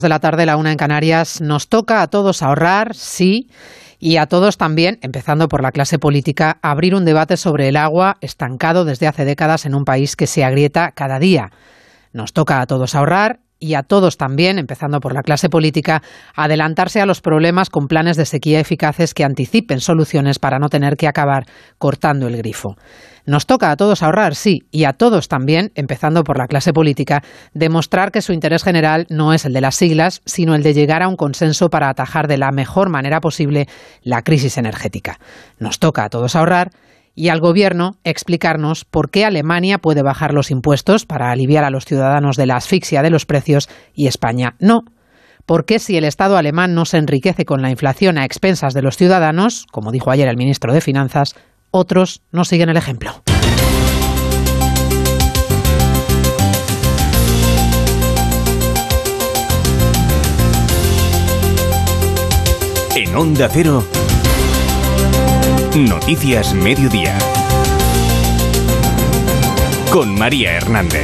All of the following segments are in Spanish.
De la tarde, la 1 en Canarias. Nos toca a todos ahorrar, sí, y a todos también, empezando por la clase política, abrir un debate sobre el agua estancado desde hace décadas en un país que se agrieta cada día. Nos toca a todos ahorrar y a todos también, empezando por la clase política, adelantarse a los problemas con planes de sequía eficaces que anticipen soluciones para no tener que acabar cortando el grifo. Nos toca a todos ahorrar, sí, y a todos también, empezando por la clase política, demostrar que su interés general no es el de las siglas, sino el de llegar a un consenso para atajar de la mejor manera posible la crisis energética. Nos toca a todos ahorrar y al Gobierno explicarnos por qué Alemania puede bajar los impuestos para aliviar a los ciudadanos de la asfixia de los precios y España no. ¿Por qué si el Estado alemán no se enriquece con la inflación a expensas de los ciudadanos, como dijo ayer el ministro de Finanzas, otros no siguen el ejemplo? En Onda Cero, Noticias Mediodía, con María Hernández.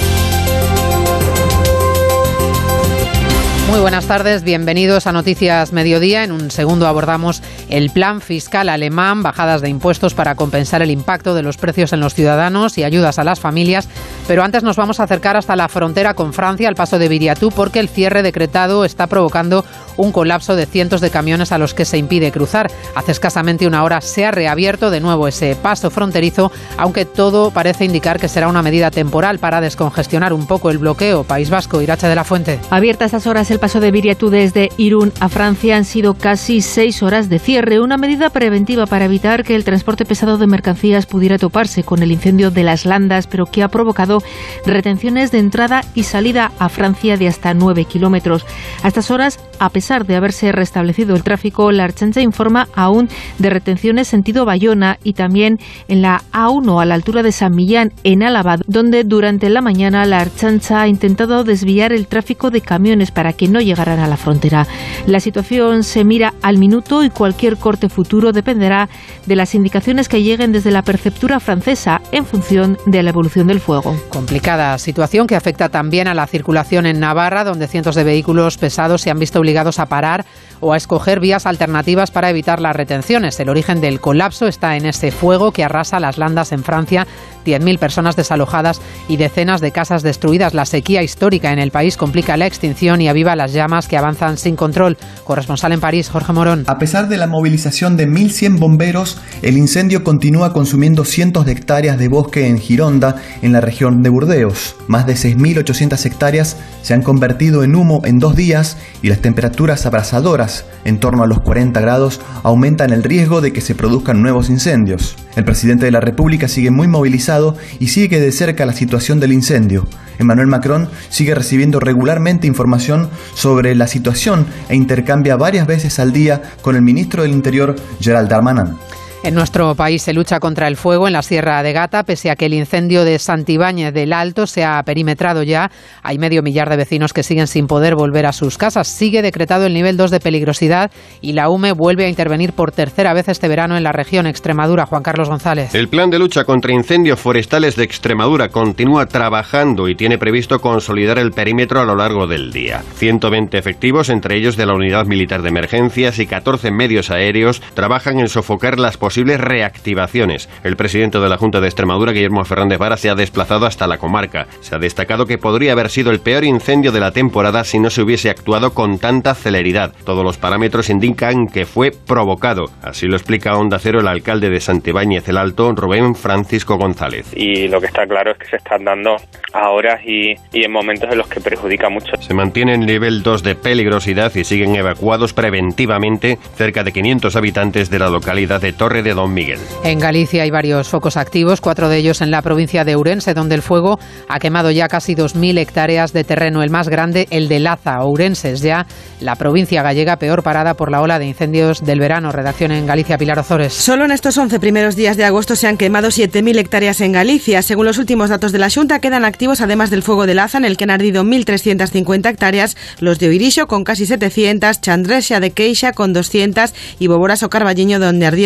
Muy buenas tardes, bienvenidos a Noticias Mediodía. En un segundo abordamos el plan fiscal alemán, bajadas de impuestos para compensar el impacto de los precios en los ciudadanos y ayudas a las familias. Pero antes nos vamos a acercar hasta la frontera con Francia, al paso de Viriatú, porque el cierre decretado está provocando un colapso de cientos de camiones a los que se impide cruzar. Hace escasamente una hora se ha reabierto de nuevo ese paso fronterizo, aunque todo parece indicar que será una medida temporal para descongestionar un poco el bloqueo. País Vasco, Irache de la Fuente. Abierta a estas horas el paso de Viriatú desde Irún a Francia, han sido casi 6 horas de cierre, una medida preventiva para evitar que el transporte pesado de mercancías pudiera toparse con el incendio de las Landas, pero que ha provocado retenciones de entrada y salida a Francia de hasta 9 kilómetros. A estas horas, a pesar de haberse restablecido el tráfico, la Ertzaintza informa aún de retenciones sentido Bayona y también en la A1 a la altura de San Millán, en Álava, donde durante la mañana la Ertzaintza ha intentado desviar el tráfico de camiones para que no llegaran a la frontera. La situación se mira al minuto y cualquier corte futuro dependerá de las indicaciones que lleguen desde la Prefectura francesa en función de la evolución del fuego. Complicada situación que afecta también a la circulación en Navarra, donde cientos de vehículos pesados se han visto obligados a parar o a escoger vías alternativas para evitar las retenciones. El origen del colapso está en ese fuego que arrasa las Landas en Francia, 10.000 personas desalojadas y decenas de casas destruidas. La sequía histórica en el país complica la extinción y aviva las llamas que avanzan sin control. Corresponsal en París, Jorge Morón. A pesar de la movilización de 1.100 bomberos, el incendio continúa consumiendo cientos de hectáreas de bosque en Gironda, en la región de Burdeos. Más de 6.800 hectáreas se han convertido en humo en 2 días y las temperaturas abrasadoras, en torno a los 40 grados, aumentan el riesgo de que se produzcan nuevos incendios. El presidente de la República sigue muy movilizado y sigue de cerca la situación del incendio. Emmanuel Macron sigue recibiendo regularmente información sobre la situación e intercambia varias veces al día con el ministro del Interior, Gerald Darmanin. En nuestro país se lucha contra el fuego en la Sierra de Gata, pese a que el incendio de Santibáñez del Alto se ha perimetrado ya. Hay 500.000 de vecinos que siguen sin poder volver a sus casas. Sigue decretado el nivel 2 de peligrosidad y la UME vuelve a intervenir por tercera vez este verano en la región Extremadura. Juan Carlos González. El plan de lucha contra incendios forestales de Extremadura continúa trabajando y tiene previsto consolidar el perímetro a lo largo del día. 120 efectivos, entre ellos de la Unidad Militar de Emergencias, y 14 medios aéreos trabajan en sofocar las posibles reactivaciones. El presidente de la Junta de Extremadura, Guillermo Fernández Vara, se ha desplazado hasta la comarca. Se ha destacado que podría haber sido el peor incendio de la temporada si no se hubiese actuado con tanta celeridad. Todos los parámetros indican que fue provocado. Así lo explica a Onda Cero el alcalde de Santibáñez el Alto, Rubén Francisco González. Y lo que está claro es que se están dando a horas y en momentos en los que perjudica mucho. Se mantiene el nivel 2 de peligrosidad y siguen evacuados preventivamente cerca de 500 habitantes de la localidad de Torre de Don Miguel. En Galicia hay varios focos activos, 4 de ellos en la provincia de Ourense, donde el fuego ha quemado ya casi 2.000 hectáreas de terreno. El más grande, el de Laza. Ourense es ya la provincia gallega peor parada por la ola de incendios del verano. Redacción en Galicia, Pilar Ozores. Solo en estos 11 primeros días de agosto se han quemado 7.000 hectáreas en Galicia. Según los últimos datos de la Xunta, quedan activos, además del fuego de Laza, en el que han ardido 1.350 hectáreas, los de Oirixo con casi 700, Chandrexa de Queixa con 200 y Boboras o Carballiño, donde ardieron 120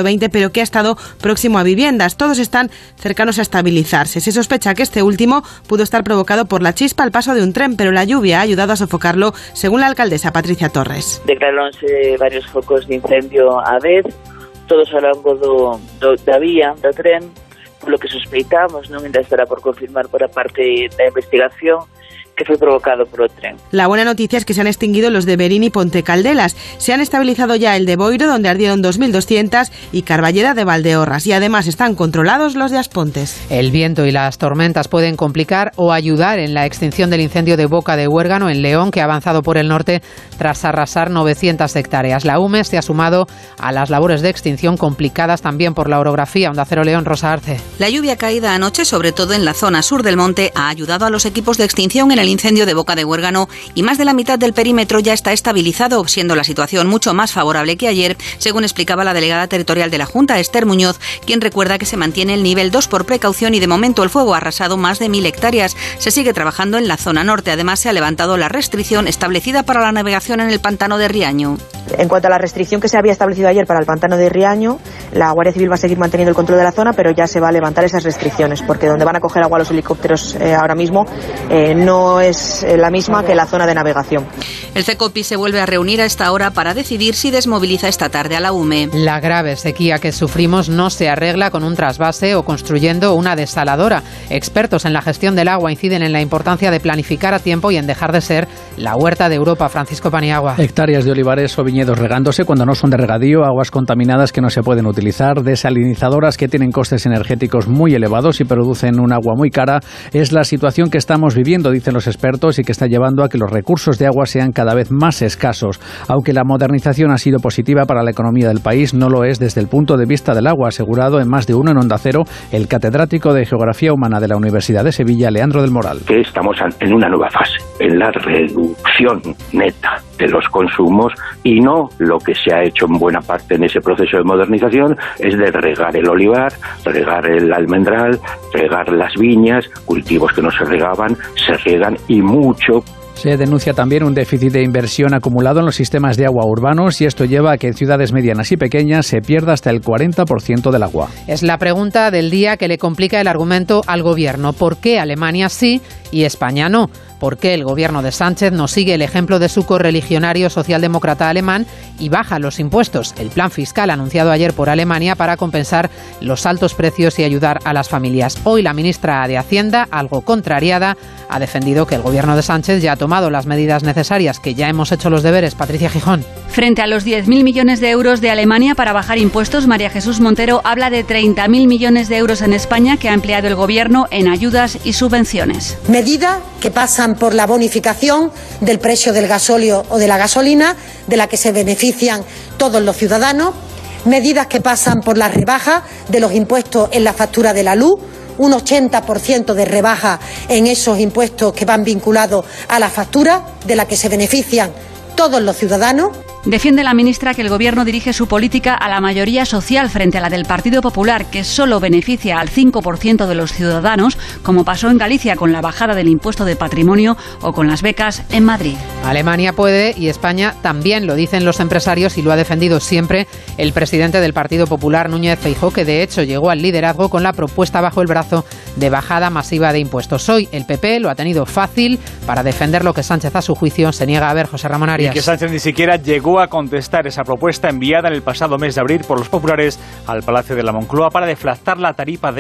XX, pero que ha estado próximo a viviendas. Todos están cercanos a estabilizarse. Se sospecha que este último pudo estar provocado por la chispa al paso de un tren, pero la lluvia ha ayudado a sofocarlo, según la alcaldesa Patricia Torres. Declaráronse varios focos de incendio a vez, todos ao longo da vía do tren, polo que sospeitamos, non ainda estará por confirmar por a parte da investigación, que fue provocado por el tren. La buena noticia es que se han extinguido los de Berín y Ponte Caldelas. Se han estabilizado ya el de Boiro, donde ardieron 2.200, y Carballeda de Valdeorras. Y además están controlados los de Aspontes. El viento y las tormentas pueden complicar o ayudar en la extinción del incendio de Boca de Huérgano, en León, que ha avanzado por el norte tras arrasar 900 hectáreas. La UME se ha sumado a las labores de extinción, complicadas también por la orografía. Onda Cero León, Rosa Arce. La lluvia caída anoche, sobre todo en la zona sur del monte, ha ayudado a los equipos de extinción en el incendio de Boca de Huérgano, y más de la mitad del perímetro ya está estabilizado, siendo la situación mucho más favorable que ayer, según explicaba la delegada territorial de la Junta, Esther Muñoz, quien recuerda que se mantiene el nivel 2 por precaución y de momento el fuego ha arrasado más de 1.000 hectáreas. Se sigue trabajando en la zona norte. Además, se ha levantado la restricción establecida para la navegación en el pantano de Riaño. En cuanto a la restricción que se había establecido ayer para el pantano de Riaño, la Guardia Civil va a seguir manteniendo el control de la zona, pero ya se va a levantar esas restricciones, porque donde van a coger agua los helicópteros ahora mismo no es la misma que la zona de navegación. El CECOPI se vuelve a reunir a esta hora para decidir si desmoviliza esta tarde a la UME. La grave sequía que sufrimos no se arregla con un trasvase o construyendo una desaladora. Expertos en la gestión del agua inciden en la importancia de planificar a tiempo y en dejar de ser la huerta de Europa. Francisco Paniagua. Hectáreas de olivares o viñedos regándose cuando no son de regadío, aguas contaminadas que no se pueden utilizar, desalinizadoras que tienen costes energéticos muy elevados y producen un agua muy cara. Es la situación que estamos viviendo, dicen los expertos, y que está llevando a que los recursos de agua sean cada vez más escasos. Aunque la modernización ha sido positiva para la economía del país, no lo es desde el punto de vista del agua, asegurado en Más de Uno en Onda Cero el catedrático de Geografía Humana de la Universidad de Sevilla, Leandro del Moral. Que estamos en una nueva fase, en la reducción neta de los consumos, y no lo que se ha hecho en buena parte en ese proceso de modernización, es de regar el olivar, regar el almendral, regar las viñas, cultivos que no se regaban, se riegan y mucho. Se denuncia también un déficit de inversión acumulado en los sistemas de agua urbanos, y esto lleva a que en ciudades medianas y pequeñas se pierda hasta el 40% del agua. Es la pregunta del día que le complica el argumento al gobierno. ¿Por qué Alemania sí y España no? ¿Por qué el gobierno de Sánchez no sigue el ejemplo de su correligionario socialdemócrata alemán y baja los impuestos? El plan fiscal anunciado ayer por Alemania para compensar los altos precios y ayudar a las familias. Hoy la ministra de Hacienda, algo contrariada, ha defendido que el gobierno de Sánchez ya ha tomado las medidas necesarias, que ya hemos hecho los deberes. Patricia Gijón. Frente a los 10.000 millones de euros de Alemania para bajar impuestos, María Jesús Montero habla de 30.000 millones de euros en España que ha empleado el gobierno en ayudas y subvenciones. Medida que pasan por la bonificación del precio del gasóleo o de la gasolina, de la que se benefician todos los ciudadanos, medidas que pasan por la rebaja de los impuestos en la factura de la luz, un 80% de rebaja en esos impuestos que van vinculados a la factura, de la que se benefician todos los ciudadanos. Defiende la ministra que el Gobierno dirige su política a la mayoría social frente a la del Partido Popular, que solo beneficia al 5% de los ciudadanos, como pasó en Galicia con la bajada del impuesto de patrimonio o con las becas en Madrid. Alemania puede y España también, lo dicen los empresarios, y lo ha defendido siempre el presidente del Partido Popular, Núñez Feijóo, que de hecho llegó al liderazgo con la propuesta bajo el brazo de bajada masiva de impuestos. Hoy el PP lo ha tenido fácil para defender lo que Sánchez, a su juicio, se niega a ver. José Ramón Arias. Y que Sánchez ni siquiera llegó a contestar esa propuesta enviada en el pasado mes de abril por los populares al Palacio de la Moncloa para deflactar la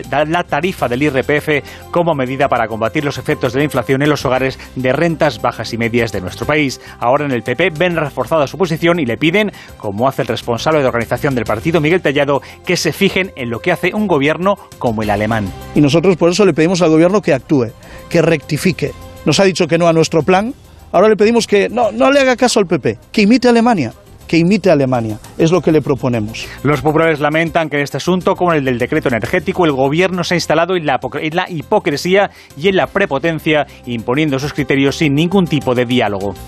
tarifa del IRPF como medida para combatir los efectos de la inflación en los hogares de rentas bajas y medias de nuestro país. Ahora en el PP ven reforzada su posición y le piden, como hace el responsable de organización del partido, Miguel Tellado, que se fijen en lo que hace un gobierno como el alemán. Y nosotros por eso le pedimos al gobierno que actúe, que rectifique. Nos ha dicho que no a nuestro plan. Ahora le pedimos que no le haga caso al PP, que imite a Alemania. Que imite a Alemania, es lo que le proponemos. Los populares lamentan que en este asunto, como en el del decreto energético, el gobierno se ha instalado en la hipocresía y en la prepotencia, imponiendo sus criterios sin ningún tipo de diálogo.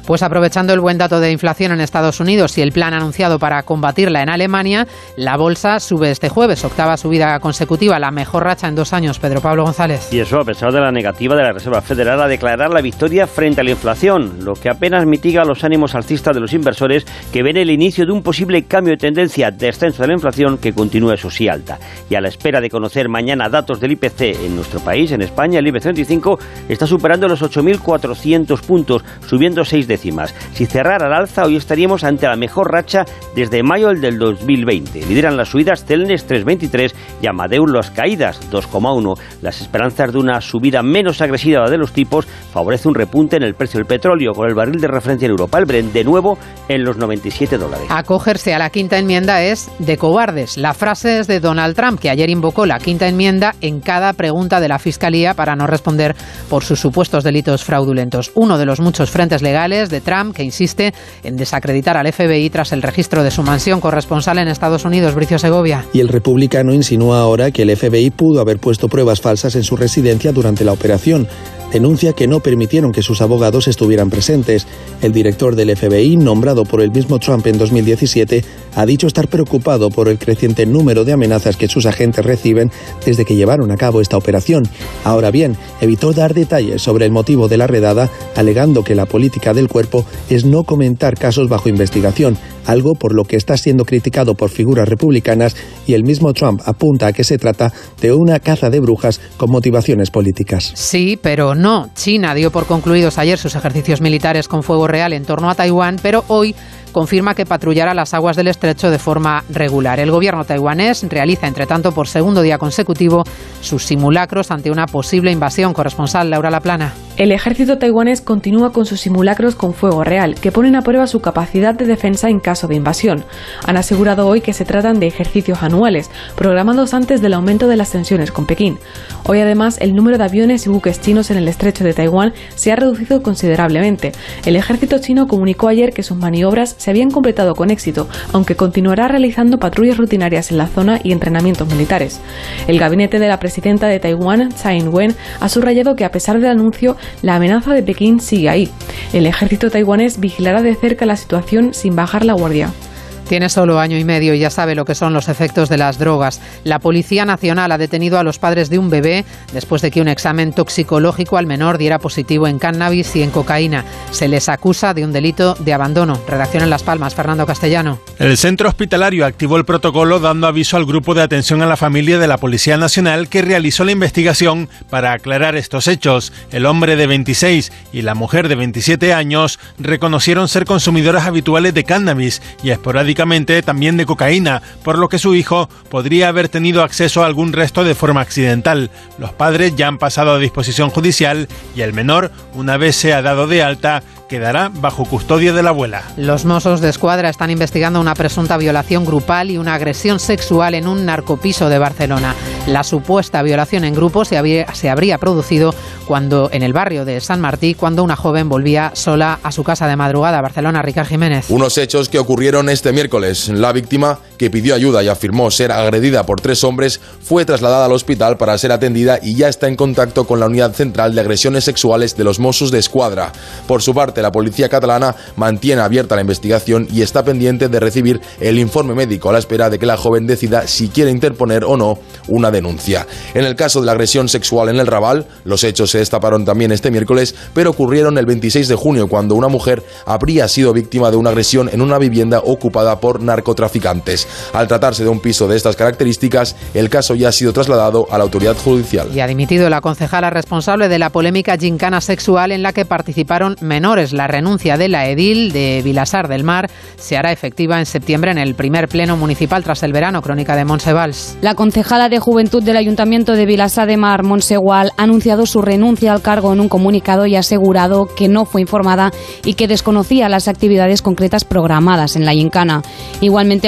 Pues aprovechando el buen dato de inflación en Estados Unidos y el plan anunciado para combatirla en Alemania, la bolsa sube este jueves, octava subida consecutiva, la mejor racha en 2 años. Pedro Pablo González. Y eso a pesar de la negativa de la Reserva Federal a declarar la victoria frente a la inflación, lo que apenas mitiga los ánimos alcistas de los inversores que ven el inicio de un posible cambio de tendencia de descenso de la inflación que continúe, eso sí, alta. Y a la espera de conocer mañana datos del IPC en nuestro país, en España, el IBEX 35 está superando los 8.400 puntos, subiendo 6 décimas. Si cerrara al alza, hoy estaríamos ante la mejor racha desde mayo del 2020. Lideran las subidas Celnes 3,23 y Amadeus las caídas 2,1. Las esperanzas de una subida menos agresiva de los tipos favorece un repunte en el precio del petróleo, con el barril de referencia en Europa, el Brent, de nuevo en los $97. Acogerse a la quinta enmienda es de cobardes. La frase es de Donald Trump, que ayer invocó la quinta enmienda en cada pregunta de la Fiscalía para no responder por sus supuestos delitos fraudulentos. Uno de los muchos frentes legales de Trump, que insiste en desacreditar al FBI tras el registro de su mansión. Corresponsal en Estados Unidos, Bricio Segovia. Y el republicano insinúa ahora que el FBI pudo haber puesto pruebas falsas en su residencia durante la operación. Denuncia que no permitieron que sus abogados estuvieran presentes. El director del FBI, nombrado por el mismo Trump en 2017, ha dicho estar preocupado por el creciente número de amenazas que sus agentes reciben desde que llevaron a cabo esta operación. Ahora bien, evitó dar detalles sobre el motivo de la redada, alegando que la política del cuerpo es no comentar casos bajo investigación, algo por lo que está siendo criticado por figuras republicanas, y el mismo Trump apunta a que se trata de una caza de brujas con motivaciones políticas. Sí, pero no. China dio por concluidos ayer sus ejercicios militares con fuego real en torno a Taiwán, pero hoy confirma que patrullará las aguas del estrecho de forma regular. El gobierno taiwanés realiza, entre tanto, por segundo día consecutivo, sus simulacros ante una posible invasión. Corresponsal Laura Laplana. El ejército taiwanés continúa con sus simulacros con fuego real, que ponen a prueba su capacidad de defensa en caso de invasión. Han asegurado hoy que se tratan de ejercicios anuales, programados antes del aumento de las tensiones con Pekín. Hoy, además, el número de aviones y buques chinos en el estrecho de Taiwán se ha reducido considerablemente. El ejército chino comunicó ayer que sus maniobras se habían completado con éxito, aunque continuará realizando patrullas rutinarias en la zona y entrenamientos militares. El gabinete de la presidenta de Taiwán, Tsai Ing-wen, ha subrayado que a pesar del anuncio, la amenaza de Pekín sigue ahí. El ejército taiwanés vigilará de cerca la situación sin bajar la guardia. Tiene solo año y medio y ya sabe lo que son los efectos de las drogas. La Policía Nacional ha detenido a los padres de un bebé después de que un examen toxicológico al menor diera positivo en cannabis y en cocaína. Se les acusa de un delito de abandono. Redacción en Las Palmas, Fernando Castellano. El centro hospitalario activó el protocolo dando aviso al grupo de atención a la familia de la Policía Nacional, que realizó la investigación para aclarar estos hechos. El hombre de 26 y la mujer de 27 años reconocieron ser consumidoras habituales de cannabis y esporádicamente también de cocaína, por lo que su hijo podría haber tenido acceso a algún resto de forma accidental. Los padres ya han pasado a disposición judicial y el menor, una vez sea dado de alta, quedará bajo custodia de la abuela. Los Mossos de Escuadra están investigando una presunta violación grupal y una agresión sexual en un narcopiso de Barcelona. La supuesta violación en grupo se habría producido en el barrio de San Martí, cuando una joven volvía sola a su casa de madrugada. Barcelona, Ricard Jiménez. Unos hechos que ocurrieron este miércoles. La víctima, que pidió ayuda y afirmó ser agredida por 3 hombres, fue trasladada al hospital para ser atendida y ya está en contacto con la Unidad Central de Agresiones Sexuales de los Mossos de Escuadra. Por su parte, la policía catalana mantiene abierta la investigación y está pendiente de recibir el informe médico a la espera de que la joven decida si quiere interponer o no una denuncia. En el caso de la agresión sexual en el Raval, los hechos se destaparon también este miércoles, pero ocurrieron el 26 de junio, cuando una mujer habría sido víctima de una agresión en una vivienda ocupada por narcotraficantes. Al tratarse de un piso de estas características, el caso ya ha sido trasladado a la autoridad judicial. Y ha dimitido la concejala responsable de la polémica gincana sexual en la que participaron menores. La renuncia de la edil de Vilassar del Mar se hará efectiva en septiembre en el primer pleno municipal tras el verano. Crónica de Montse Valls. La concejala de Juventud del Ayuntamiento de Vilassar de Mar, Montse Gual, ha anunciado su renuncia al cargo en un comunicado y ha asegurado que no fue informada y que desconocía las actividades concretas programadas en la gincana. Igualmente afirma que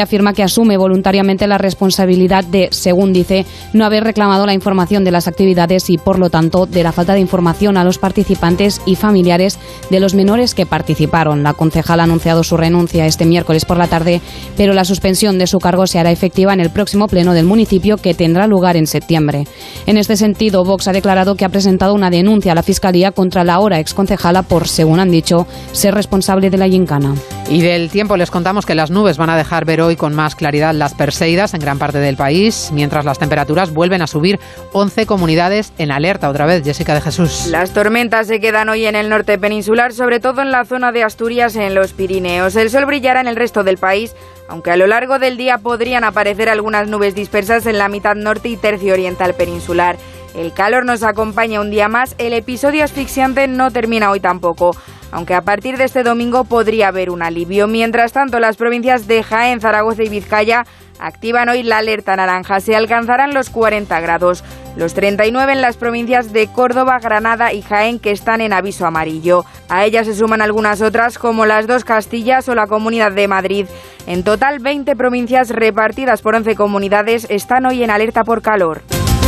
asume voluntariamente la responsabilidad de, según dice, no haber reclamado la información de las actividades y, por lo tanto, de la falta de información a los participantes y familiares de los menores que participaron. La concejala ha anunciado su renuncia este miércoles por la tarde, pero la suspensión de su cargo se hará efectiva en el próximo pleno del municipio, que tendrá lugar en septiembre. En este sentido, Vox ha declarado que ha presentado una denuncia a la Fiscalía contra la ahora exconcejala por, según han dicho, ser responsable de la gincana. Y del tiempo les contamos que las nubes van a dejar ver hoy con más claridad las Perseidas en gran parte del país, mientras las temperaturas vuelven a subir. 11 comunidades en alerta otra vez. Jessica de Jesús. Las tormentas se quedan hoy en el norte peninsular, sobre todo en la zona de Asturias y en los Pirineos. El sol brillará en el resto del país, aunque a lo largo del día podrían aparecer algunas nubes dispersas en la mitad norte y tercio oriental peninsular. El calor nos acompaña un día más. El episodio asfixiante no termina hoy tampoco, aunque a partir de este domingo podría haber un alivio. Mientras tanto, las provincias de Jaén, Zaragoza y Vizcaya activan hoy la alerta naranja. Se alcanzarán los 40 grados, los 39 en las provincias de Córdoba, Granada y Jaén, que están en aviso amarillo. A ellas se suman algunas otras, como las dos Castillas o la Comunidad de Madrid. En total, 20 provincias repartidas por 11 comunidades están hoy en alerta por calor.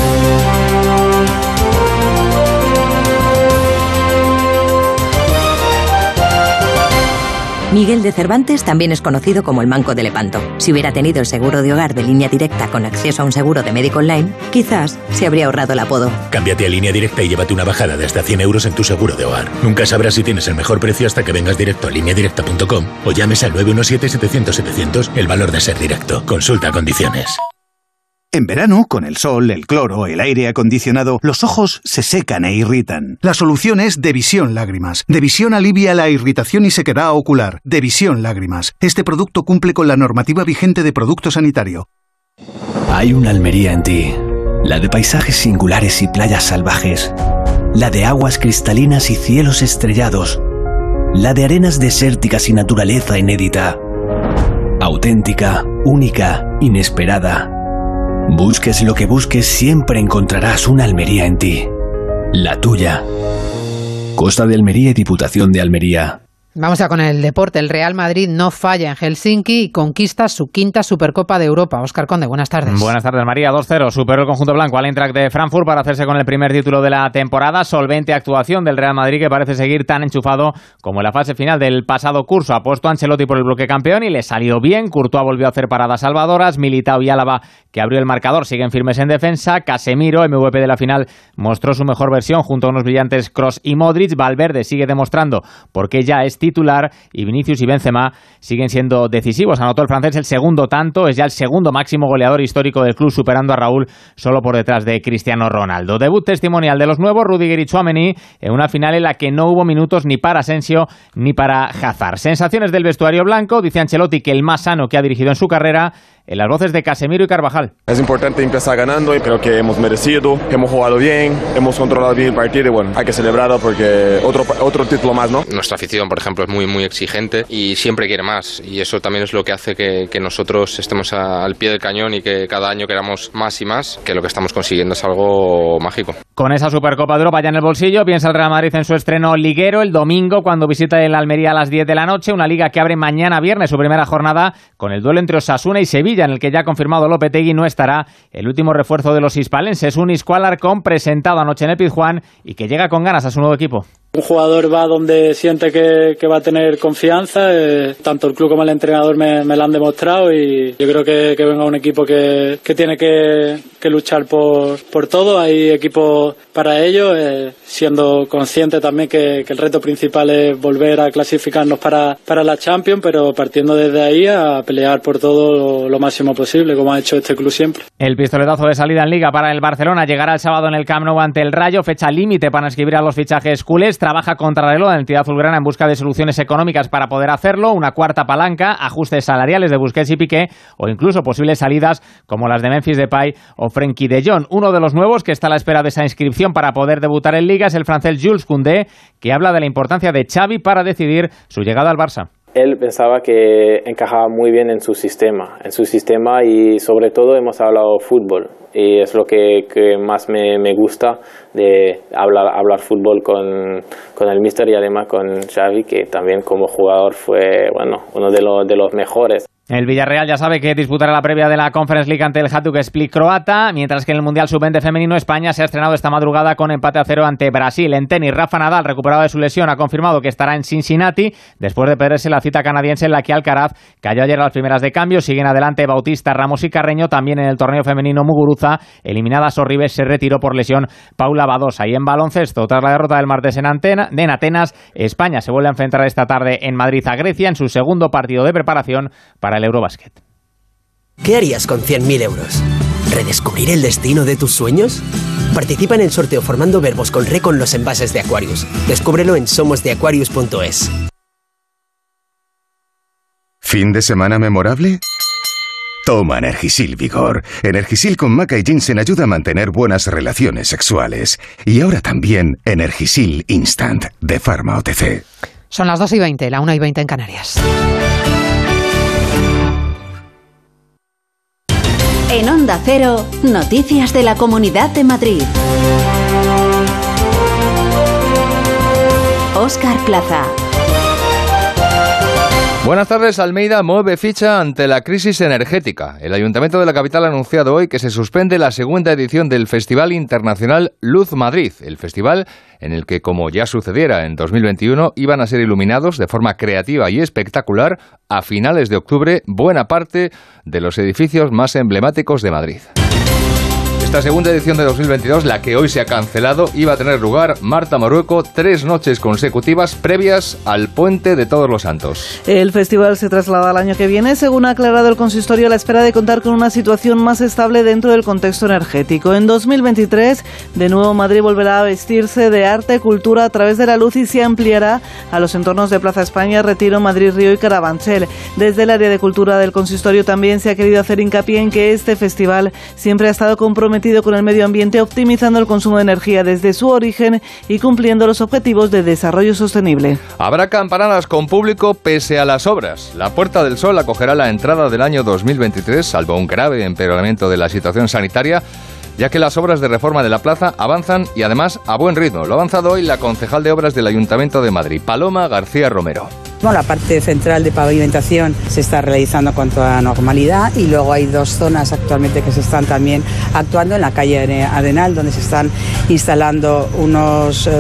Miguel de Cervantes también es conocido como el Manco de Lepanto. Si hubiera tenido el seguro de hogar de Línea Directa con acceso a un seguro de médico online, quizás se habría ahorrado el apodo. Cámbiate a Línea Directa y llévate una bajada de hasta 100 euros en tu seguro de hogar. Nunca sabrás si tienes el mejor precio hasta que vengas directo a lineadirecta.com o llames al 917-700-700, el valor de ser directo. Consulta condiciones. En verano, con el sol, el cloro, el aire acondicionado, los ojos se secan e irritan. La solución es Devisión Lágrimas. Devisión alivia la irritación y sequedad ocular. Devisión Lágrimas. Este producto cumple con la normativa vigente de producto sanitario. Hay una Almería en ti. La de paisajes singulares y playas salvajes. La de aguas cristalinas y cielos estrellados. La de arenas desérticas y naturaleza inédita. Auténtica, única, inesperada. Busques lo que busques, siempre encontrarás una Almería en ti. La tuya. Costa de Almería y Diputación de Almería. Vamos ya con el deporte. El Real Madrid no falla en Helsinki y conquista su quinta Supercopa de Europa. Óscar Conde, buenas tardes. Buenas tardes, María. 2-0. Superó el conjunto blanco al Eintracht de Frankfurt para hacerse con el primer título de la temporada. Solvente actuación del Real Madrid, que parece seguir tan enchufado como en la fase final del pasado curso. Apostó a Ancelotti por el bloque campeón y le salió bien. Courtois volvió a hacer paradas salvadoras. Militao y Álava, que abrió el marcador, siguen firmes en defensa. Casemiro, MVP de la final, mostró su mejor versión junto a unos brillantes Kroos y Modric. Valverde sigue demostrando por qué ya es titular y Vinicius y Benzema siguen siendo decisivos. Anotó el francés el segundo tanto, es ya el segundo máximo goleador histórico del club, superando a Raúl solo por detrás de Cristiano Ronaldo. Debut testimonial de los nuevos, Rudiger y Tchouaméni, en una final en la que no hubo minutos ni para Asensio ni para Hazard. Sensaciones del vestuario blanco, dice Ancelotti que el más sano que ha dirigido en su carrera, en las voces de Casemiro y Carvajal. Es importante empezar ganando y creo que hemos merecido, hemos jugado bien, hemos controlado bien el partido y bueno, hay que celebrarlo porque otro título más, ¿no? Nuestra afición, por ejemplo, es muy exigente y siempre quiere más y eso también es lo que hace que nosotros estemos al pie del cañón y que cada año queramos más y más, que lo que estamos consiguiendo es algo mágico. Con esa Supercopa de Europa ya en el bolsillo, piensa el Real Madrid en su estreno liguero el domingo cuando visita el Almería a las 10 de la noche, una liga que abre mañana viernes su primera jornada con el duelo entre Osasuna y Sevilla, en el que ya ha confirmado Lopetegui no estará el último refuerzo de los hispalenses, un Isco Alarcón presentado anoche en el Pizjuán y que llega con ganas a su nuevo equipo. Un jugador va donde siente que va a tener confianza, tanto el club como el entrenador me lo han demostrado y yo creo que venga un equipo que tiene que luchar por todo, hay equipo para ello, siendo consciente también que el reto principal es volver a clasificarnos para la Champions, pero partiendo desde ahí a pelear por todo lo máximo posible, como ha hecho este club siempre. El pistoletazo de salida en Liga para el Barcelona llegará el sábado en el Camp Nou ante el Rayo, fecha límite para inscribir a los fichajes culés. Trabaja contrarreloj la entidad azulgrana en busca de soluciones económicas para poder hacerlo, una cuarta palanca, ajustes salariales de Busquets y Piqué o incluso posibles salidas como las de Memphis Depay o Frenkie de Jong. Uno de los nuevos que está a la espera de esa inscripción para poder debutar en Liga es el francés Jules Koundé, que habla de la importancia de Xavi para decidir su llegada al Barça. Él pensaba que encajaba muy bien en su sistema y sobre todo hemos hablado fútbol y es lo que más me gusta de hablar fútbol con el míster y además con Xavi, que también como jugador fue uno de los mejores. El Villarreal ya sabe que disputará la previa de la Conference League ante el Hajduk Split croata, mientras que en el Mundial Sub-20 femenino España se ha estrenado esta madrugada con empate a 0 ante Brasil. En tenis, Rafa Nadal, recuperado de su lesión, ha confirmado que estará en Cincinnati después de perderse la cita canadiense en la que Alcaraz cayó ayer a las primeras de cambio. Siguen adelante Bautista, Ramos y Carreño. También en el torneo femenino Muguruza, eliminada Sorribes, se retiró por lesión Paula Badosa. Y en baloncesto, tras la derrota del martes en Atenas, España se vuelve a enfrentar esta tarde en Madrid a Grecia en su segundo partido de preparación para el Eurobasket. ¿Qué harías con 100.000 euros? ¿Redescubrir el destino de tus sueños? Participa en el sorteo formando verbos con re con los envases de Aquarius. Descúbrelo en somosdeaquarius.es. ¿Fin de semana memorable? Toma Energisil Vigor. Energisil con maca y ginseng ayuda a mantener buenas relaciones sexuales. Y ahora también Energisil Instant de Pharma OTC. Son las 2:20, la 1:20 en Canarias. En Onda Cero, noticias de la Comunidad de Madrid. Óscar Plaza. Buenas tardes. Almeida mueve ficha ante la crisis energética. El Ayuntamiento de la capital ha anunciado hoy que se suspende la segunda edición del Festival Internacional Luz Madrid, el festival en el que, como ya sucediera en 2021, iban a ser iluminados de forma creativa y espectacular a finales de octubre buena parte de los edificios más emblemáticos de Madrid. Esta segunda edición de 2022, la que hoy se ha cancelado, iba a tener lugar, Marta Morueco, 3 noches consecutivas previas al Puente de Todos los Santos. El festival se traslada al año que viene, según ha aclarado el consistorio, a la espera de contar con una situación más estable dentro del contexto energético. En 2023, de nuevo Madrid volverá a vestirse de arte, cultura a través de la luz y se ampliará a los entornos de Plaza España, Retiro, Madrid Río y Carabanchel. Desde el área de cultura del consistorio también se ha querido hacer hincapié en que este festival siempre ha estado comprometido con el medio ambiente, optimizando el consumo de energía desde su origen y cumpliendo los objetivos de desarrollo sostenible. Habrá campanadas con público pese a las obras. La Puerta del Sol acogerá la entrada del año 2023, salvo un grave empeoramiento de la situación sanitaria, ya que las obras de reforma de la plaza avanzan y además a buen ritmo. Lo ha avanzado hoy la concejal de Obras del Ayuntamiento de Madrid, Paloma García Romero. La parte central de pavimentación se está realizando con toda normalidad y luego hay 2 zonas actualmente que se están también actuando en la calle Arenal, donde se están instalando unos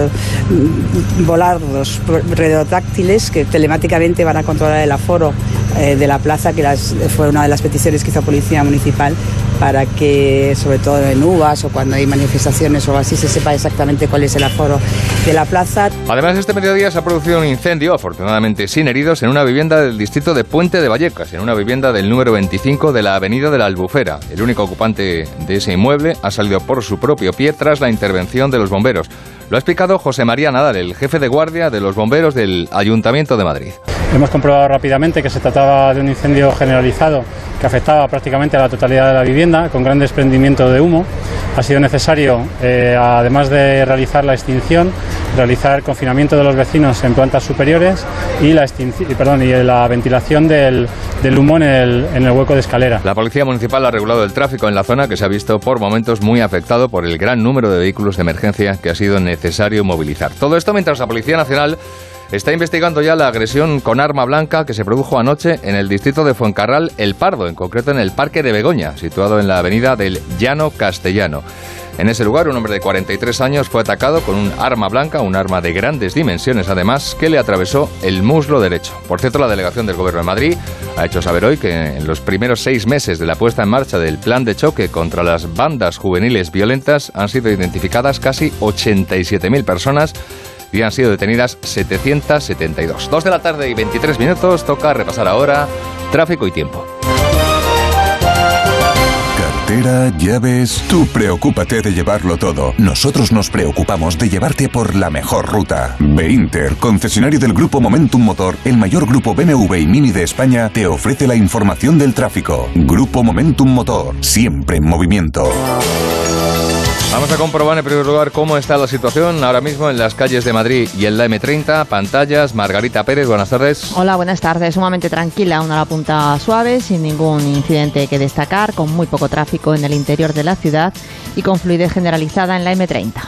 volardos redotáctiles que telemáticamente van a controlar el aforo de la plaza, que fue una de las peticiones que hizo Policía Municipal, para que, sobre todo en uvas o cuando hay manifestaciones o así, se sepa exactamente cuál es el aforo de la plaza. Además, este mediodía se ha producido un incendio, afortunadamente sin heridos, en una vivienda del distrito de Puente de Vallecas, en una vivienda del número 25 de la avenida de la Albufera. El único ocupante de ese inmueble ha salido por su propio pie tras la intervención de los bomberos. Lo ha explicado José María Nadal, el jefe de guardia de los bomberos del Ayuntamiento de Madrid. Hemos comprobado rápidamente que se trataba de un incendio generalizado que afectaba prácticamente a la totalidad de la vivienda, con gran desprendimiento de humo. Ha sido necesario, además de realizar la extinción, realizar confinamiento de los vecinos en plantas superiores y la ventilación del humo en el hueco de escalera. La Policía Municipal ha regulado el tráfico en la zona, que se ha visto por momentos muy afectado por el gran número de vehículos de emergencia que ha sido necesario movilizar. Todo esto mientras la Policía Nacional está investigando ya la agresión con arma blanca que se produjo anoche en el distrito de Fuencarral, El Pardo, en concreto en el Parque de Begoña, situado en la avenida del Llano Castellano. En ese lugar, un hombre de 43 años fue atacado con un arma blanca, un arma de grandes dimensiones además, que le atravesó el muslo derecho. Por cierto, la delegación del Gobierno de Madrid ha hecho saber hoy que en los primeros 6 meses de la puesta en marcha del plan de choque contra las bandas juveniles violentas han sido identificadas casi 87.000 personas y han sido detenidas 772. 2 de la tarde y 23 minutos, toca repasar ahora tráfico y tiempo. Cartera, llaves... Tú preocúpate de llevarlo todo. Nosotros nos preocupamos de llevarte por la mejor ruta. Beinter, concesionario del Grupo Momentum Motor, el mayor grupo BMW y Mini de España, te ofrece la información del tráfico. Grupo Momentum Motor, siempre en movimiento. Vamos a comprobar en primer lugar cómo está la situación ahora mismo en las calles de Madrid y en la M30. Pantallas, Margarita Pérez, buenas tardes. Hola, buenas tardes. Sumamente tranquila, una punta suave, sin ningún incidente que destacar, con muy poco tráfico en el interior de la ciudad y con fluidez generalizada en la M30.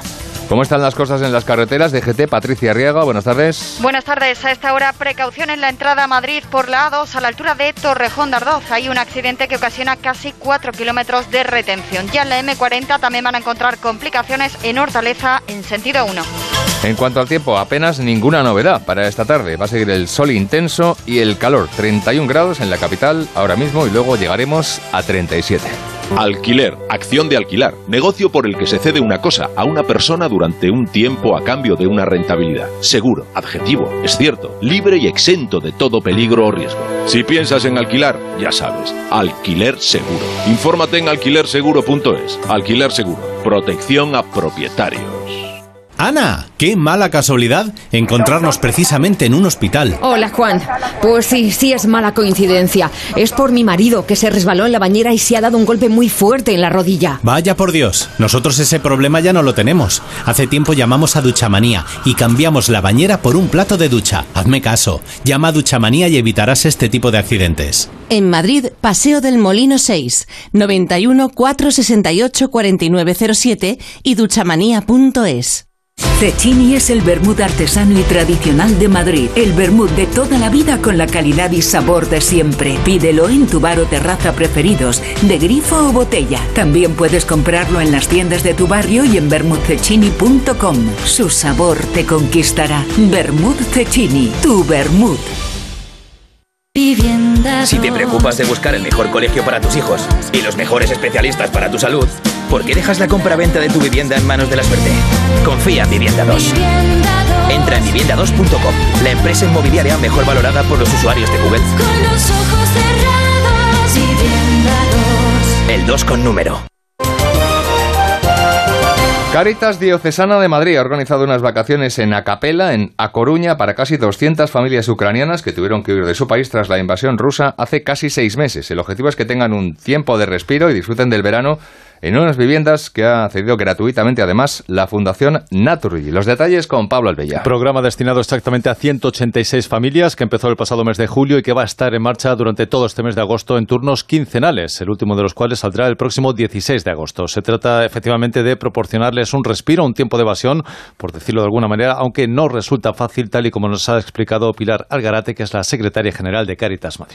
¿Cómo están las cosas en las carreteras? DGT, Patricia Arriaga, buenas tardes. Buenas tardes. A esta hora, precaución en la entrada a Madrid por la A2 a la altura de Torrejón de Ardoz. Hay un accidente que ocasiona casi 4 kilómetros de retención. Ya en la M40 también van a encontrar complicaciones en Hortaleza en sentido 1. En cuanto al tiempo, apenas ninguna novedad para esta tarde. Va a seguir el sol intenso y el calor. 31 grados en la capital ahora mismo y luego llegaremos a 37. Alquiler, acción de alquilar, negocio por el que se cede una cosa a una persona durante un tiempo a cambio de una rentabilidad. Seguro, adjetivo, es cierto, libre y exento de todo peligro o riesgo. Si piensas en alquilar, ya sabes, Alquiler Seguro. Infórmate en alquilerseguro.es. Alquiler Seguro, protección a propietarios. Ana, qué mala casualidad encontrarnos precisamente en un hospital. Hola, Juan. Pues sí es mala coincidencia. Es por mi marido, que se resbaló en la bañera y se ha dado un golpe muy fuerte en la rodilla. Vaya por Dios, nosotros ese problema ya no lo tenemos. Hace tiempo llamamos a Duchamanía y cambiamos la bañera por un plato de ducha. Hazme caso, llama a Duchamanía y evitarás este tipo de accidentes. En Madrid, Paseo del Molino 6, 91 468 4907 y duchamanía.es. Cecchini es el vermut artesano y tradicional de Madrid. El vermut de toda la vida con la calidad y sabor de siempre. Pídelo en tu bar o terraza preferidos, de grifo o botella. También puedes comprarlo en las tiendas de tu barrio y en vermutcecchini.com. Su sabor te conquistará. Vermut Cecchini, tu vermut. Si te preocupas de buscar el mejor colegio para tus hijos y los mejores especialistas para tu salud, ¿por qué dejas la compraventa de tu vivienda en manos de la suerte? Confía en Vivienda 2. Entra en vivienda2.com, la empresa inmobiliaria mejor valorada por los usuarios de Google. Con los ojos cerrados, Vivienda 2. El 2 con número. Cáritas Diocesana de Madrid ha organizado unas vacaciones en Acapela, en A Coruña, para casi 200 familias ucranianas que tuvieron que huir de su país tras la invasión rusa hace casi 6 meses. El objetivo es que tengan un tiempo de respiro y disfruten del verano en unas viviendas que ha cedido gratuitamente, además, la Fundación Naturgy. Los detalles con Pablo Albella. Programa destinado exactamente a 186 familias que empezó el pasado mes de julio y que va a estar en marcha durante todo este mes de agosto en turnos quincenales, el último de los cuales saldrá el próximo 16 de agosto. Se trata efectivamente de proporcionarles un respiro, un tiempo de evasión, por decirlo de alguna manera, aunque no resulta fácil, tal y como nos ha explicado Pilar Algarate, que es la secretaria general de Cáritas Madrid.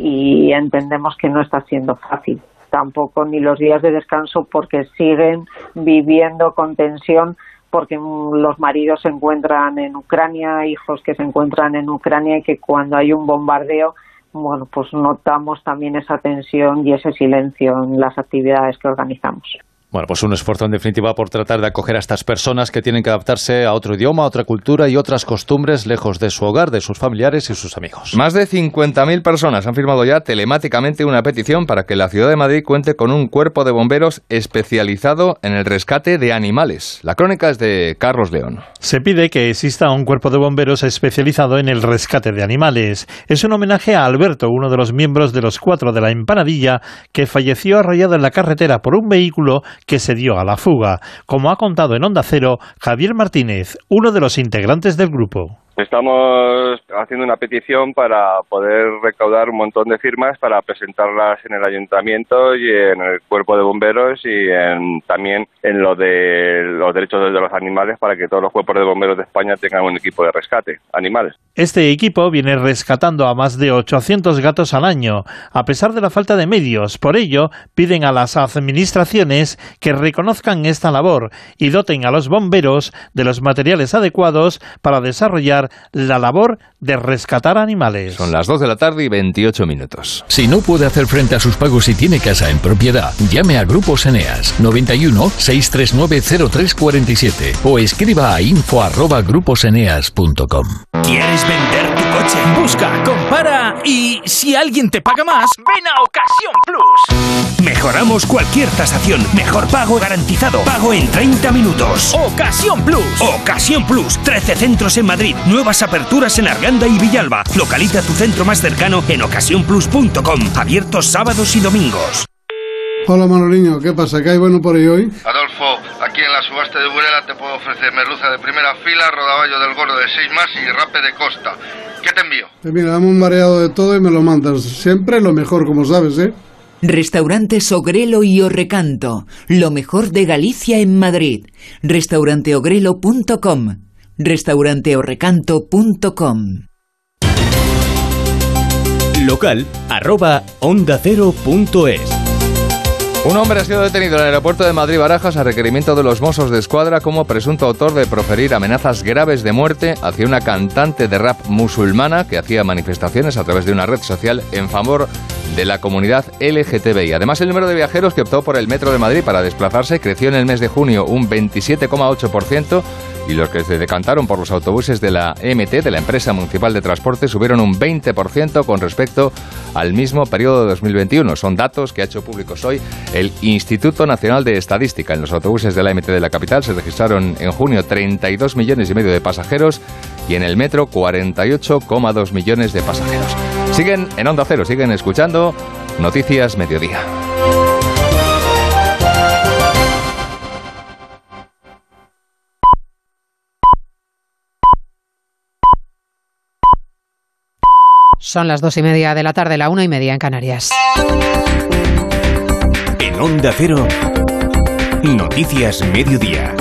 Y entendemos que no está siendo fácil. Tampoco ni los días de descanso, porque siguen viviendo con tensión, porque los maridos se encuentran en Ucrania, hijos que se encuentran en Ucrania, y que cuando hay un bombardeo, bueno, pues notamos también esa tensión y ese silencio en las actividades que organizamos. Bueno, pues un esfuerzo en definitiva por tratar de acoger a estas personas que tienen que adaptarse a otro idioma, a otra cultura y otras costumbres lejos de su hogar, de sus familiares y sus amigos. Más de 50.000 personas han firmado ya telemáticamente una petición para que la ciudad de Madrid cuente con un cuerpo de bomberos especializado en el rescate de animales. La crónica es de Carlos León. Se pide que exista un cuerpo de bomberos especializado en el rescate de animales. Es un homenaje a Alberto, uno de los miembros de los 4 de la Empanadilla, que falleció arrollado en la carretera por un vehículo que se dio a la fuga, como ha contado en Onda Cero Javier Martínez, uno de los integrantes del grupo. Estamos haciendo una petición para poder recaudar un montón de firmas para presentarlas en el ayuntamiento y en el cuerpo de bomberos y también en lo de los derechos de los animales, para que todos los cuerpos de bomberos de España tengan un equipo de rescate animales. Este equipo viene rescatando a más de 800 gatos al año, a pesar de la falta de medios. Por ello, piden a las administraciones que reconozcan esta labor y doten a los bomberos de los materiales adecuados para desarrollar la labor de rescatar animales. Son las 2 de la tarde y 28 minutos. Si no puede hacer frente a sus pagos y tiene casa en propiedad, llame a Grupos Eneas 91 639 0347 o escriba a info@gruposeneas.com. ¿Quieres vender tu coche? Busca, compara y si alguien te paga más, ven a Ocasión Plus. Mejoramos cualquier tasación, mejor pago garantizado, pago en 30 minutos. Ocasión Plus. Ocasión Plus, 13 centros en Madrid, nuevas aperturas en Arganda y Villalba. Localiza tu centro más cercano en ocasiónplus.com, abiertos sábados y domingos. Hola Manoliño, ¿qué pasa? ¿Qué hay bueno por ahí hoy? Adolfo, aquí en la subasta de Burela te puedo ofrecer merluza de primera fila, rodaballo del gordo de 6 más y rape de costa. ¿Qué te envío? Mira, dame un mareado de todo y me lo mandas. Siempre lo mejor, como sabes, ¿eh? Restaurantes Ogrelo y Orrecanto, lo mejor de Galicia en Madrid. Restauranteogrelo.com, restauranteorrecanto.com. Local @ondacero.es. Un hombre ha sido detenido en el aeropuerto de Madrid-Barajas a requerimiento de los Mossos de Escuadra como presunto autor de proferir amenazas graves de muerte hacia una cantante de rap musulmana que hacía manifestaciones a través de una red social en favor de la comunidad LGTBI. Además, el número de viajeros que optó por el metro de Madrid para desplazarse creció en el mes de junio un 27,8% y los que se decantaron por los autobuses de la EMT, de la Empresa Municipal de Transporte, subieron un 20% con respecto al mismo periodo de 2021. Son datos que ha hecho públicos hoy el Instituto Nacional de Estadística. En los autobuses de la EMT de la capital se registraron en junio 32,5 millones de pasajeros y en el metro 48,2 millones de pasajeros. Siguen en Onda Cero, siguen escuchando Noticias Mediodía. Son las 2:30 de la tarde, la 1:30 en Canarias. En Onda Cero, Noticias Mediodía,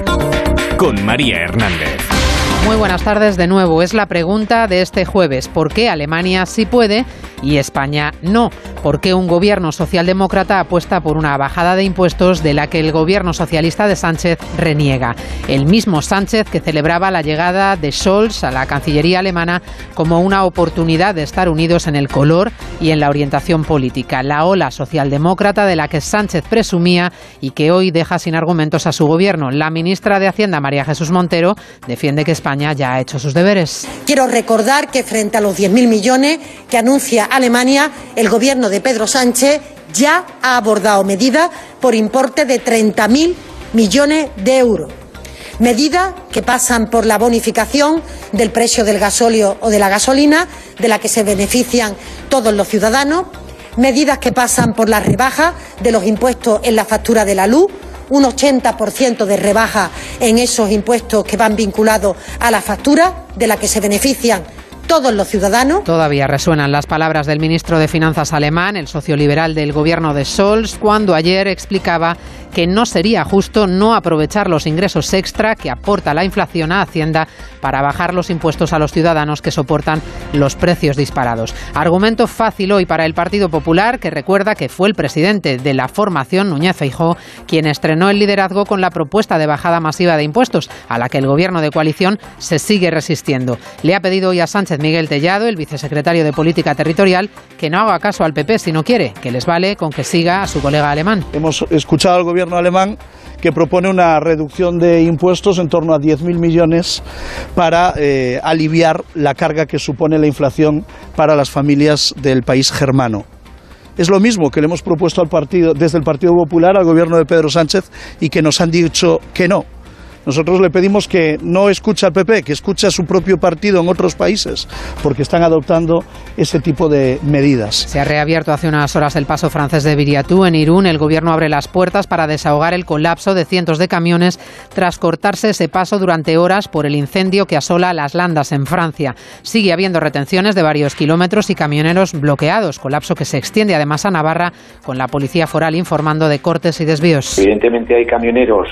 con María Hernández. Muy buenas tardes de nuevo. Es la pregunta de este jueves. ¿Por qué Alemania sí puede y España no? ¿Por qué un gobierno socialdemócrata apuesta por una bajada de impuestos de la que el gobierno socialista de Sánchez reniega? El mismo Sánchez que celebraba la llegada de Scholz a la Cancillería alemana como una oportunidad de estar unidos en el color y en la orientación política. La ola socialdemócrata de la que Sánchez presumía y que hoy deja sin argumentos a su gobierno. La ministra de Hacienda, María Jesús Montero, defiende que España ya ha hecho sus deberes. Quiero recordar que frente a los 10.000 millones que anuncia Alemania, el gobierno de Pedro Sánchez ya ha abordado medidas por importe de 30.000 millones de euros. Medidas que pasan por la bonificación del precio del gasóleo o de la gasolina, de la que se benefician todos los ciudadanos. Medidas que pasan por la rebaja de los impuestos en la factura de la luz, un 80% de rebaja en esos impuestos que van vinculados a la factura, de la que se benefician todos los ciudadanos. Todavía resuenan las palabras del ministro de Finanzas alemán, el socioliberal del gobierno de Scholz, cuando ayer explicaba que no sería justo no aprovechar los ingresos extra que aporta la inflación a Hacienda para bajar los impuestos a los ciudadanos que soportan los precios disparados. Argumento fácil hoy para el Partido Popular, que recuerda que fue el presidente de la formación, Núñez Feijóo, quien estrenó el liderazgo con la propuesta de bajada masiva de impuestos, a la que el gobierno de coalición se sigue resistiendo. Le ha pedido hoy a Sánchez Miguel Tellado, el vicesecretario de Política Territorial, que no haga caso al PP si no quiere, que les vale con que siga a su colega alemán. Hemos escuchado al gobierno alemán que propone una reducción de impuestos en torno a 10.000 millones para aliviar la carga que supone la inflación para las familias del país germano. Es lo mismo que le hemos propuesto al partido, desde el Partido Popular al gobierno de Pedro Sánchez, y que nos han dicho que no. Nosotros le pedimos que no escuche al PP, que escuche a su propio partido en otros países, porque están adoptando ese tipo de medidas. Se ha reabierto hace unas horas el paso francés de Viriatú en Irún. El gobierno abre las puertas para desahogar el colapso de cientos de camiones tras cortarse ese paso durante horas por el incendio que asola Las Landas en Francia. Sigue habiendo retenciones de varios kilómetros y camioneros bloqueados, colapso que se extiende además a Navarra, con la policía foral informando de cortes y desvíos. Evidentemente hay camioneros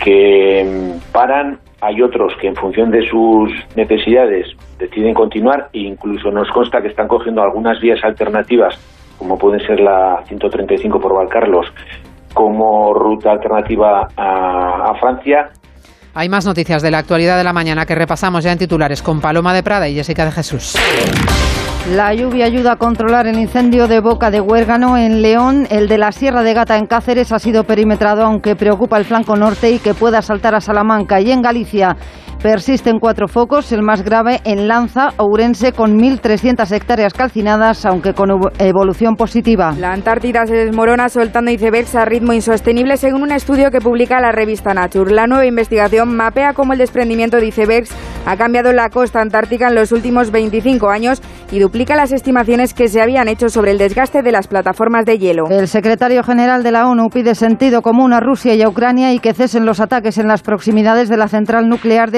que paran, hay otros que en función de sus necesidades deciden continuar e incluso nos consta que están cogiendo algunas vías alternativas, como pueden ser la 135 por Valcarlos, como ruta alternativa a Francia. Hay más noticias de la actualidad de la mañana que repasamos ya en titulares con Paloma de Prada y Jessica de Jesús. La lluvia ayuda a controlar el incendio de Boca de Huérgano en León. El de la Sierra de Gata en Cáceres ha sido perimetrado, aunque preocupa el flanco norte y que pueda saltar a Salamanca. Y en Galicia persisten 4 focos, el más grave en Lanza, Ourense, con 1.300 hectáreas calcinadas, aunque con evolución positiva. La Antártida se desmorona soltando icebergs a ritmo insostenible, según un estudio que publica la revista Nature. La nueva investigación mapea cómo el desprendimiento de icebergs ha cambiado la costa antártica en los últimos 25 años y duplica las estimaciones que se habían hecho sobre el desgaste de las plataformas de hielo. El secretario general de la ONU pide sentido común a Rusia y a Ucrania y que cesen los ataques en las proximidades de la central nuclear de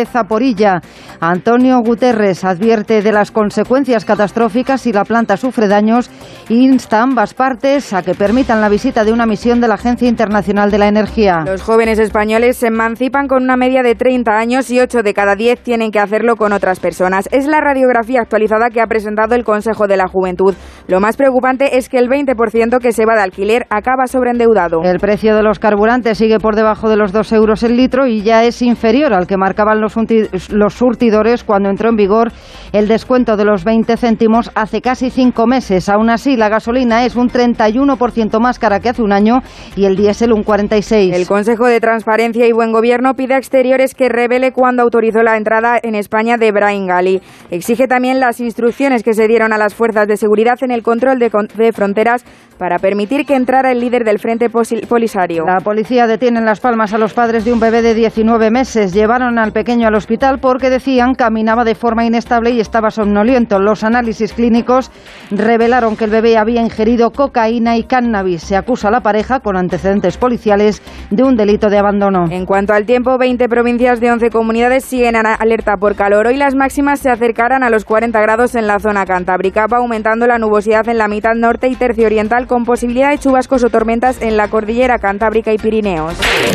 Zaporilla. Antonio Guterres advierte de las consecuencias catastróficas si la planta sufre daños e insta a ambas partes a que permitan la visita de una misión de la Agencia Internacional de la Energía. Los jóvenes españoles se emancipan con una media de 30 años y 8 de cada 10 tienen que hacerlo con otras personas. Es la radiografía actualizada que ha presentado el Consejo de la Juventud. Lo más preocupante es que el 20% que se va de alquiler acaba sobreendeudado. El precio de los carburantes sigue por debajo de los 2 euros el litro y ya es inferior al que marcaban los surtidores cuando entró en vigor el descuento de los 20 céntimos hace casi 5 meses. Aún así, la gasolina es un 31% más cara que hace un año y el diésel un 46%. El Consejo de Transparencia y Buen Gobierno pide a Exteriores que revele cuándo autorizó la entrada en España de Brahim Ghali. Exige también las instrucciones que se dieron a las fuerzas de seguridad en el control de fronteras para permitir que entrara el líder del Frente Polisario. La policía detiene en Las Palmas a los padres de un bebé de 19 meses. Llevaron al pequeño al hospital porque decían caminaba de forma inestable y estaba somnoliento. Los análisis clínicos revelaron que el bebé había ingerido cocaína y cannabis. Se acusa a la pareja, con antecedentes policiales, de un delito de abandono. En cuanto al tiempo, 20 provincias de 11 comunidades siguen en alerta por calor. Hoy las máximas se acercarán a los 40 grados en la zona cantábrica. Va aumentando la nubosidad en la mitad norte y tercio oriental, con posibilidad de chubascos o tormentas en la cordillera cantábrica y Pirineos.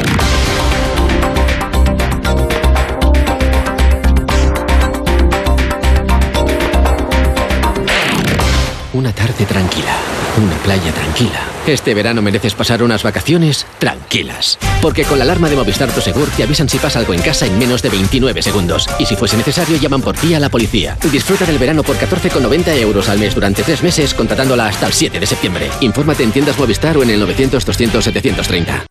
Una tarde tranquila, una playa tranquila. Este verano mereces pasar unas vacaciones tranquilas. Porque con la alarma de Movistar Prosegur te avisan si pasa algo en casa en menos de 29 segundos. Y si fuese necesario, llaman por ti a la policía. Disfruta del verano por 14,90 euros al mes durante 3 meses, contratándola hasta el 7 de septiembre. Infórmate en tiendas Movistar o en el 900-200-730.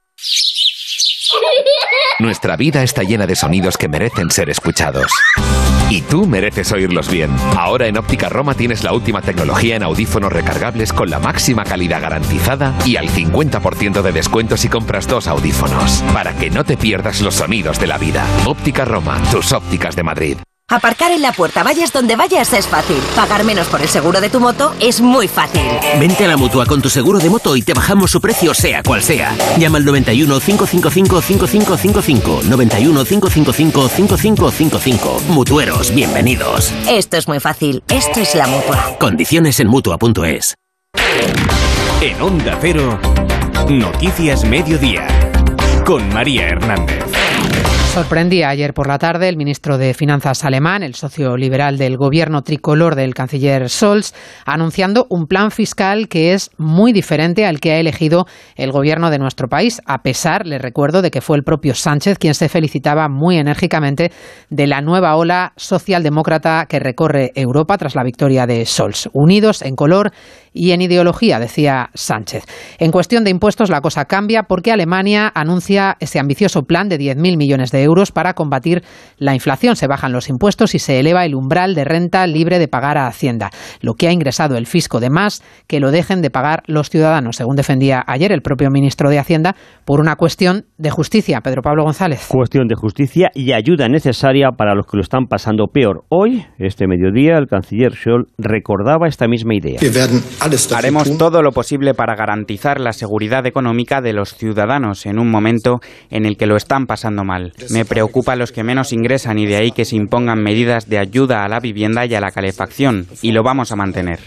Nuestra vida está llena de sonidos que merecen ser escuchados. Y tú mereces oírlos bien. Ahora en Óptica Roma tienes la última tecnología en audífonos recargables con la máxima calidad garantizada y al 50% de descuento si compras 2 audífonos. Para que no te pierdas los sonidos de la vida. Óptica Roma, tus ópticas de Madrid. Aparcar en la puerta, vayas donde vayas, es fácil. Pagar menos por el seguro de tu moto es muy fácil. Vente a la Mutua con tu seguro de moto y te bajamos su precio sea cual sea. Llama al 91 555 5555. 91 555 5555. Mutueros, bienvenidos. Esto es muy fácil. Esto es la Mutua. Condiciones en Mutua.es. En Onda Cero, Noticias Mediodía, con María Hernández. Sorprendía ayer por la tarde el ministro de Finanzas alemán, el socio liberal del gobierno tricolor del canciller Scholz, anunciando un plan fiscal que es muy diferente al que ha elegido el gobierno de nuestro país, a pesar, les recuerdo, de que fue el propio Sánchez quien se felicitaba muy enérgicamente de la nueva ola socialdemócrata que recorre Europa tras la victoria de Scholz. Unidos en color y en ideología, decía Sánchez. En cuestión de impuestos la cosa cambia porque Alemania anuncia ese ambicioso plan de 10.000 millones de euros para combatir la inflación. Se bajan los impuestos y se eleva el umbral de renta libre de pagar a Hacienda, lo que ha ingresado el fisco de más que lo dejen de pagar los ciudadanos, según defendía ayer el propio ministro de Hacienda, por una cuestión de justicia. Pedro Pablo González. Cuestión de justicia y ayuda necesaria para los que lo están pasando peor. Hoy, este mediodía, el canciller Scholz recordaba esta misma idea. Haremos todo lo posible para garantizar la seguridad económica de los ciudadanos en un momento en el que lo están pasando mal. Me preocupa a los que menos ingresan y de ahí que se impongan medidas de ayuda a la vivienda y a la calefacción, y lo vamos a mantener.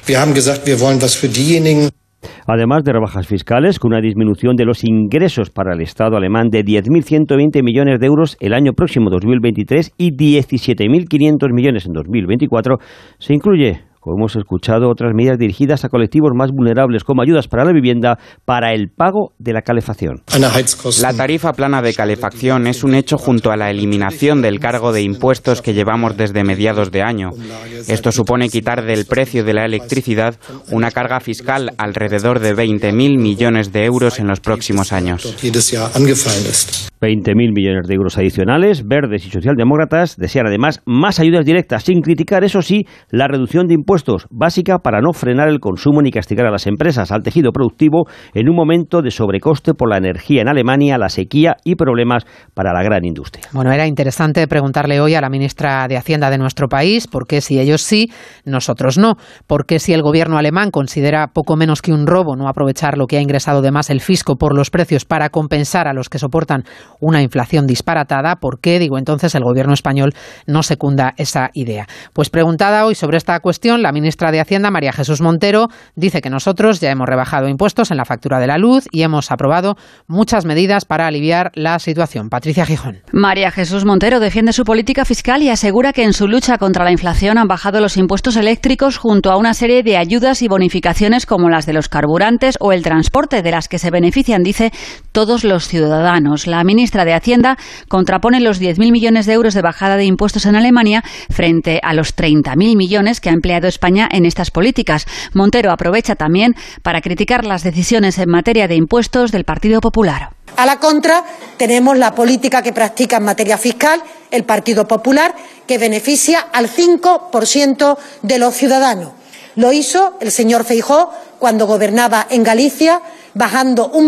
Además de rebajas fiscales, con una disminución de los ingresos para el Estado alemán de 10.120 millones de euros el año próximo 2023 y 17.500 millones en 2024, se incluye, como hemos escuchado, otras medidas dirigidas a colectivos más vulnerables, como ayudas para la vivienda, para el pago de la calefacción. La tarifa plana de calefacción es un hecho junto a la eliminación del cargo de impuestos que llevamos desde mediados de año. Esto supone quitar del precio de la electricidad una carga fiscal alrededor de 20.000 millones de euros en los próximos años. 20.000 millones de euros adicionales. Verdes y socialdemócratas desean además más ayudas directas, sin criticar, eso sí, la reducción de impuestos impuestos, básica para no frenar el consumo ni castigar a las empresas, al tejido productivo, en un momento de sobrecoste por la energía en Alemania, la sequía y problemas para la gran industria. Bueno, era interesante preguntarle hoy a la ministra de Hacienda de nuestro país por qué si ellos sí, nosotros no. ¿Por qué si el gobierno alemán considera poco menos que un robo no aprovechar lo que ha ingresado de más el fisco por los precios para compensar a los que soportan una inflación disparatada? ¿Por qué, digo entonces, el gobierno español no secunda esa idea? Pues preguntada hoy sobre esta cuestión, la ministra de Hacienda, María Jesús Montero, dice que nosotros ya hemos rebajado impuestos en la factura de la luz y hemos aprobado muchas medidas para aliviar la situación. Patricia Gijón. María Jesús Montero defiende su política fiscal y asegura que en su lucha contra la inflación han bajado los impuestos eléctricos junto a una serie de ayudas y bonificaciones como las de los carburantes o el transporte, de las que se benefician, dice, todos los ciudadanos. La ministra de Hacienda contrapone los 10.000 millones de euros de bajada de impuestos en Alemania frente a los 30.000 millones que ha empleado España en estas políticas. Montero aprovecha también para criticar las decisiones en materia de impuestos del Partido Popular. A la contra, tenemos la política que practica en materia fiscal el Partido Popular, que beneficia al 5% de los ciudadanos. Lo hizo el señor Feijóo cuando gobernaba en Galicia, bajando un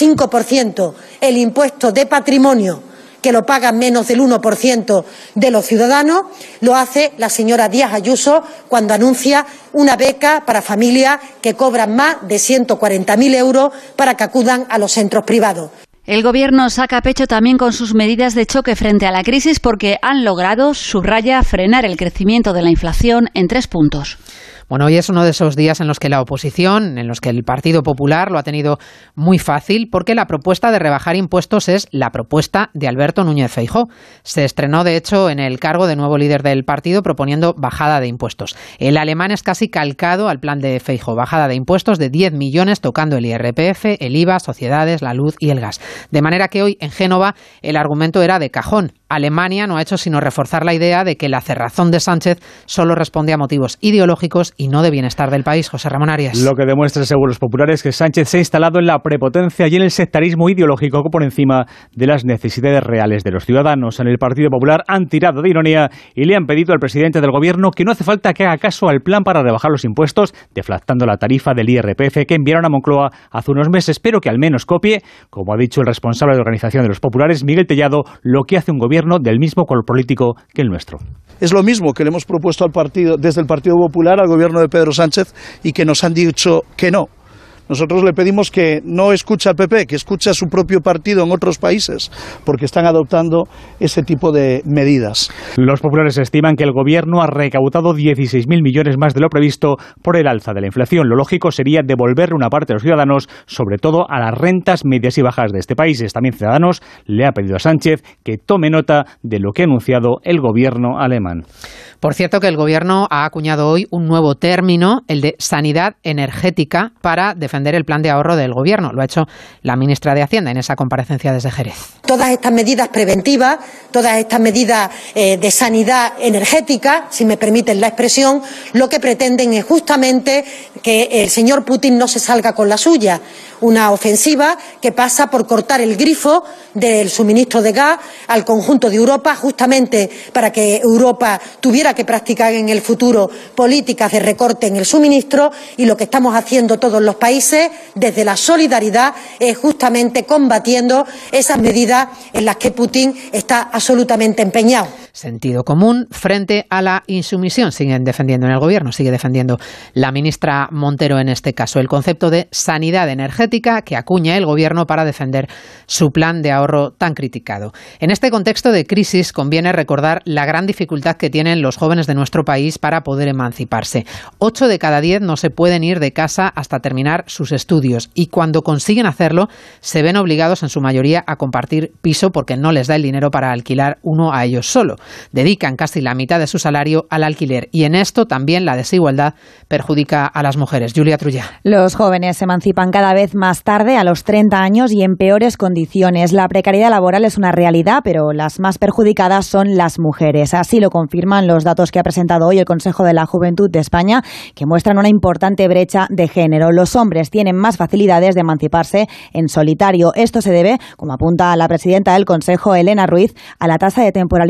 25% el impuesto de patrimonio, que lo pagan menos del 1% de los ciudadanos. Lo hace la señora Díaz Ayuso cuando anuncia una beca para familias que cobran más de 140.000 euros para que acudan a los centros privados. El Gobierno saca pecho también con sus medidas de choque frente a la crisis porque han logrado, subraya, frenar el crecimiento de la inflación en 3 puntos. Bueno, hoy es uno de esos días en los que la oposición, en los que el Partido Popular lo ha tenido muy fácil, porque la propuesta de rebajar impuestos es la propuesta de Alberto Núñez Feijóo. Se estrenó, de hecho, en el cargo de nuevo líder del partido proponiendo bajada de impuestos. El alemán es casi calcado al plan de Feijóo, bajada de impuestos de 10 millones tocando el IRPF, el IVA, sociedades, la luz y el gas. De manera que hoy en Génova el argumento era de cajón. Alemania no ha hecho sino reforzar la idea de que la cerrazón de Sánchez solo responde a motivos ideológicos y no de bienestar del país. José Ramón Arias. Lo que demuestra, según los populares, que Sánchez se ha instalado en la prepotencia y en el sectarismo ideológico por encima de las necesidades reales de los ciudadanos. En el Partido Popular han tirado de ironía y le han pedido al presidente del Gobierno que no hace falta que haga caso al plan para rebajar los impuestos, deflactando la tarifa del IRPF que enviaron a Moncloa hace unos meses, pero que al menos copie, como ha dicho el responsable de organización de los populares, Miguel Tellado, lo que hace un gobierno del mismo color político que el nuestro. Es lo mismo que le hemos propuesto al partido, desde el Partido Popular al gobierno de Pedro Sánchez, y que nos han dicho que no. Nosotros le pedimos que no escuche al PP, que escuche a su propio partido en otros países, porque están adoptando ese tipo de medidas. Los populares estiman que el Gobierno ha recaudado 16.000 millones más de lo previsto por el alza de la inflación. Lo lógico sería devolverle una parte a los ciudadanos, sobre todo a las rentas medias y bajas de este país. También Ciudadanos le ha pedido a Sánchez que tome nota de lo que ha anunciado el Gobierno alemán. Por cierto, que el Gobierno ha acuñado hoy un nuevo término, el de sanidad energética, para defender el plan de ahorro del Gobierno. Lo ha hecho la ministra de Hacienda en esa comparecencia desde Jerez. Todas estas medidas preventivas, todas estas medidas de sanidad energética, si me permiten la expresión, lo que pretenden es justamente que el señor Putin no se salga con la suya. Una ofensiva que pasa por cortar el grifo del suministro de gas al conjunto de Europa, justamente para que Europa tuviera que practicar en el futuro políticas de recorte en el suministro, y lo que estamos haciendo todos los países desde la solidaridad es justamente combatiendo esas medidas en las que Putin está absolutamente empeñado. Sentido común frente a la insumisión, siguen defendiendo en el Gobierno, sigue defendiendo la ministra Montero en este caso, el concepto de sanidad energética que acuña el Gobierno para defender su plan de ahorro tan criticado. En este contexto de crisis conviene recordar la gran dificultad que tienen los jóvenes de nuestro país para poder emanciparse. 8 de cada 10 no se pueden ir de casa hasta terminar sus estudios, y cuando consiguen hacerlo se ven obligados en su mayoría a compartir piso porque no les da el dinero para alquilar uno a ellos solo. Dedican casi la mitad de su salario al alquiler, y en esto también la desigualdad perjudica a las mujeres. Julia Trullá. Los jóvenes se emancipan cada vez más tarde, a los 30 años, y en peores condiciones. La precariedad laboral es una realidad, pero las más perjudicadas son las mujeres. Así lo confirman los datos que ha presentado hoy el Consejo de la Juventud de España, que muestran una importante brecha de género. Los hombres tienen más facilidades de emanciparse en solitario. Esto se debe, como apunta la presidenta del Consejo, Elena Ruiz, a la tasa de temporalidad laboral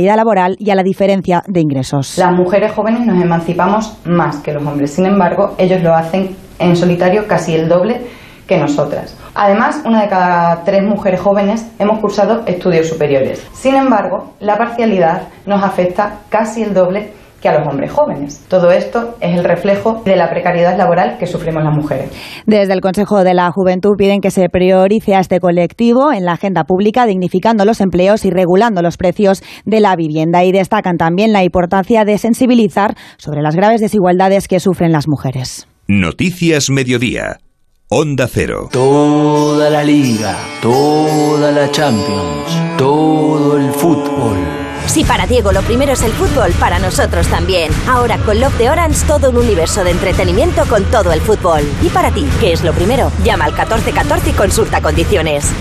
laboral y a la diferencia de ingresos. Las mujeres jóvenes nos emancipamos más que los hombres, sin embargo, ellos lo hacen en solitario casi el doble que nosotras. Además, 1 de cada 3 mujeres jóvenes hemos cursado estudios superiores. Sin embargo, la parcialidad nos afecta casi el doble que a los hombres jóvenes. Todo esto es el reflejo de la precariedad laboral que sufrimos las mujeres. Desde el Consejo de la Juventud piden que se priorice a este colectivo en la agenda pública, dignificando los empleos y regulando los precios de la vivienda. Y destacan también la importancia de sensibilizar sobre las graves desigualdades que sufren las mujeres. Noticias Mediodía. Onda Cero. Toda la Liga, toda la Champions, todo el fútbol. Si para Diego lo primero es el fútbol, para nosotros también. Ahora con Love de Orange todo un universo de entretenimiento con todo el fútbol. Y para ti, ¿qué es lo primero? Llama al 1414 y consulta condiciones.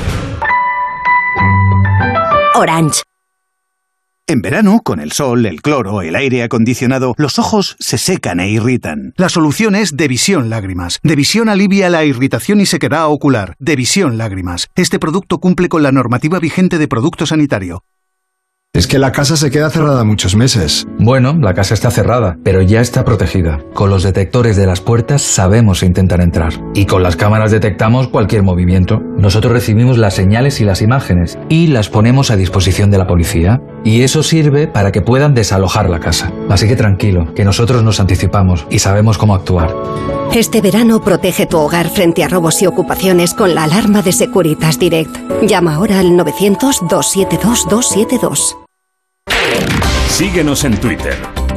Orange. En verano, con el sol, el cloro, el aire acondicionado, los ojos se secan e irritan. La solución es Devisión Lágrimas. Devisión alivia la irritación y sequedad ocular. Devisión Lágrimas. Este producto cumple con la normativa vigente de producto sanitario. Es que la casa se queda cerrada muchos meses. Bueno, la casa está cerrada, pero ya está protegida. Con los detectores de las puertas sabemos intentar entrar. Y con las cámaras detectamos cualquier movimiento. Nosotros recibimos las señales y las imágenes y las ponemos a disposición de la policía. Y eso sirve para que puedan desalojar la casa. Así que tranquilo, que nosotros nos anticipamos y sabemos cómo actuar. Este verano protege tu hogar frente a robos y ocupaciones con la alarma de Securitas Direct. Llama ahora al 900-272-272. Síguenos en Twitter,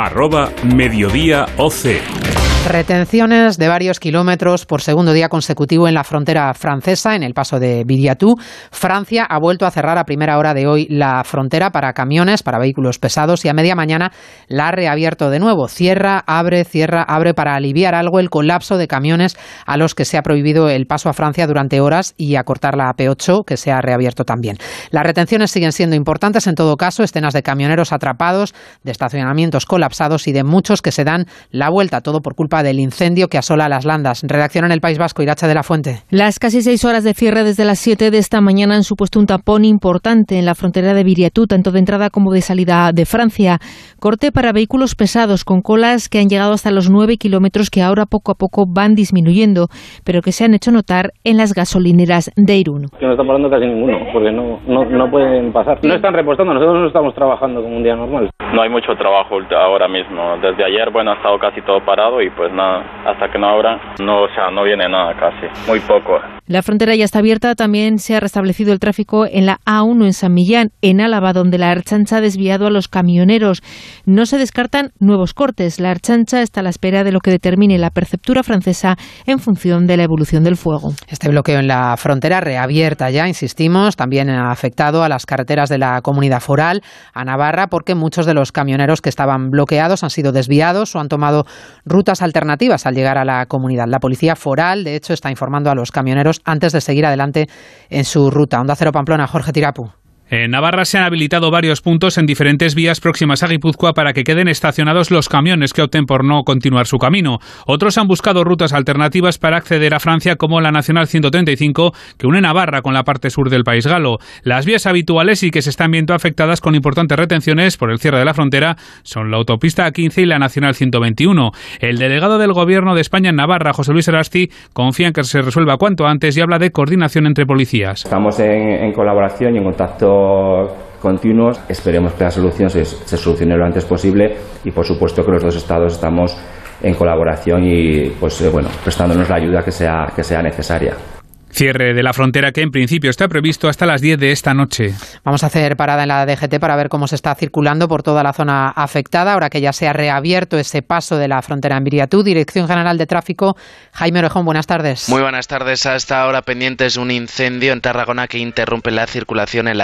@mediodíaoc. Retenciones de varios kilómetros por segundo día consecutivo en la frontera francesa, en el paso de Viriatú. Francia ha vuelto a cerrar a primera hora de hoy la frontera para camiones, para vehículos pesados, y a media mañana la ha reabierto de nuevo. Cierra, abre para aliviar algo el colapso de camiones a los que se ha prohibido el paso a Francia durante horas y acortar la AP8, que se ha reabierto también. Las retenciones siguen siendo importantes en todo caso, escenas de camioneros atrapados, de estacionamientos colapsados y de muchos que se dan la vuelta, todo por culpa del incendio que asola las Landas. Redacción en el País Vasco, Irache de la Fuente. Las casi 6 horas de cierre desde las 7 de esta mañana han supuesto un tapón importante en la frontera de Viriatú, tanto de entrada como de salida de Francia. Corte para vehículos pesados con colas que han llegado hasta los 9 kilómetros, que ahora poco a poco van disminuyendo, pero que se han hecho notar en las gasolineras de Irún. Que no está parando casi ninguno, porque no pueden pasar. No están repostando, nosotros no estamos trabajando como un día normal. No hay mucho trabajo ahora mismo. Desde ayer, ha estado casi todo parado y pues nada, hasta que no abran, no viene nada casi, muy poco. La frontera ya está abierta, también se ha restablecido el tráfico en la A1 en San Millán, en Álava, donde la Ertzaintza ha desviado a los camioneros. No se descartan nuevos cortes. La Ertzaintza está a la espera de lo que determine la preceptura francesa en función de la evolución del fuego. Este bloqueo en la frontera, reabierta ya, insistimos, también ha afectado a las carreteras de la Comunidad Foral, a Navarra, porque muchos de los camioneros que estaban bloqueados han sido desviados o han tomado rutas alternativas al llegar a la comunidad. La Policía Foral, de hecho, está informando a los camioneros antes de seguir adelante en su ruta. Onda Cero Pamplona, Jorge Tirapu. En Navarra se han habilitado varios puntos en diferentes vías próximas a Guipúzcoa para que queden estacionados los camiones que opten por no continuar su camino. Otros han buscado rutas alternativas para acceder a Francia, como la Nacional 135, que une Navarra con la parte sur del país galo. Las vías habituales y que se están viendo afectadas con importantes retenciones por el cierre de la frontera son la autopista A15 y la Nacional 121. El delegado del Gobierno de España en Navarra, José Luis Erasti, confía en que se resuelva cuanto antes y habla de coordinación entre policías. Estamos en colaboración y en contacto continuos. Esperemos que la solución se solucione lo antes posible y por supuesto que los dos estados estamos en colaboración y prestándonos la ayuda que sea necesaria. Cierre de la frontera que en principio está previsto hasta las 10 de esta noche. Vamos a hacer parada en la DGT para ver cómo se está circulando por toda la zona afectada, ahora que ya se ha reabierto ese paso de la frontera en Viriatú. Dirección General de Tráfico, Jaime Orejón, buenas tardes. Muy buenas tardes. A esta hora pendientes un incendio en Tarragona que interrumpe la circulación en la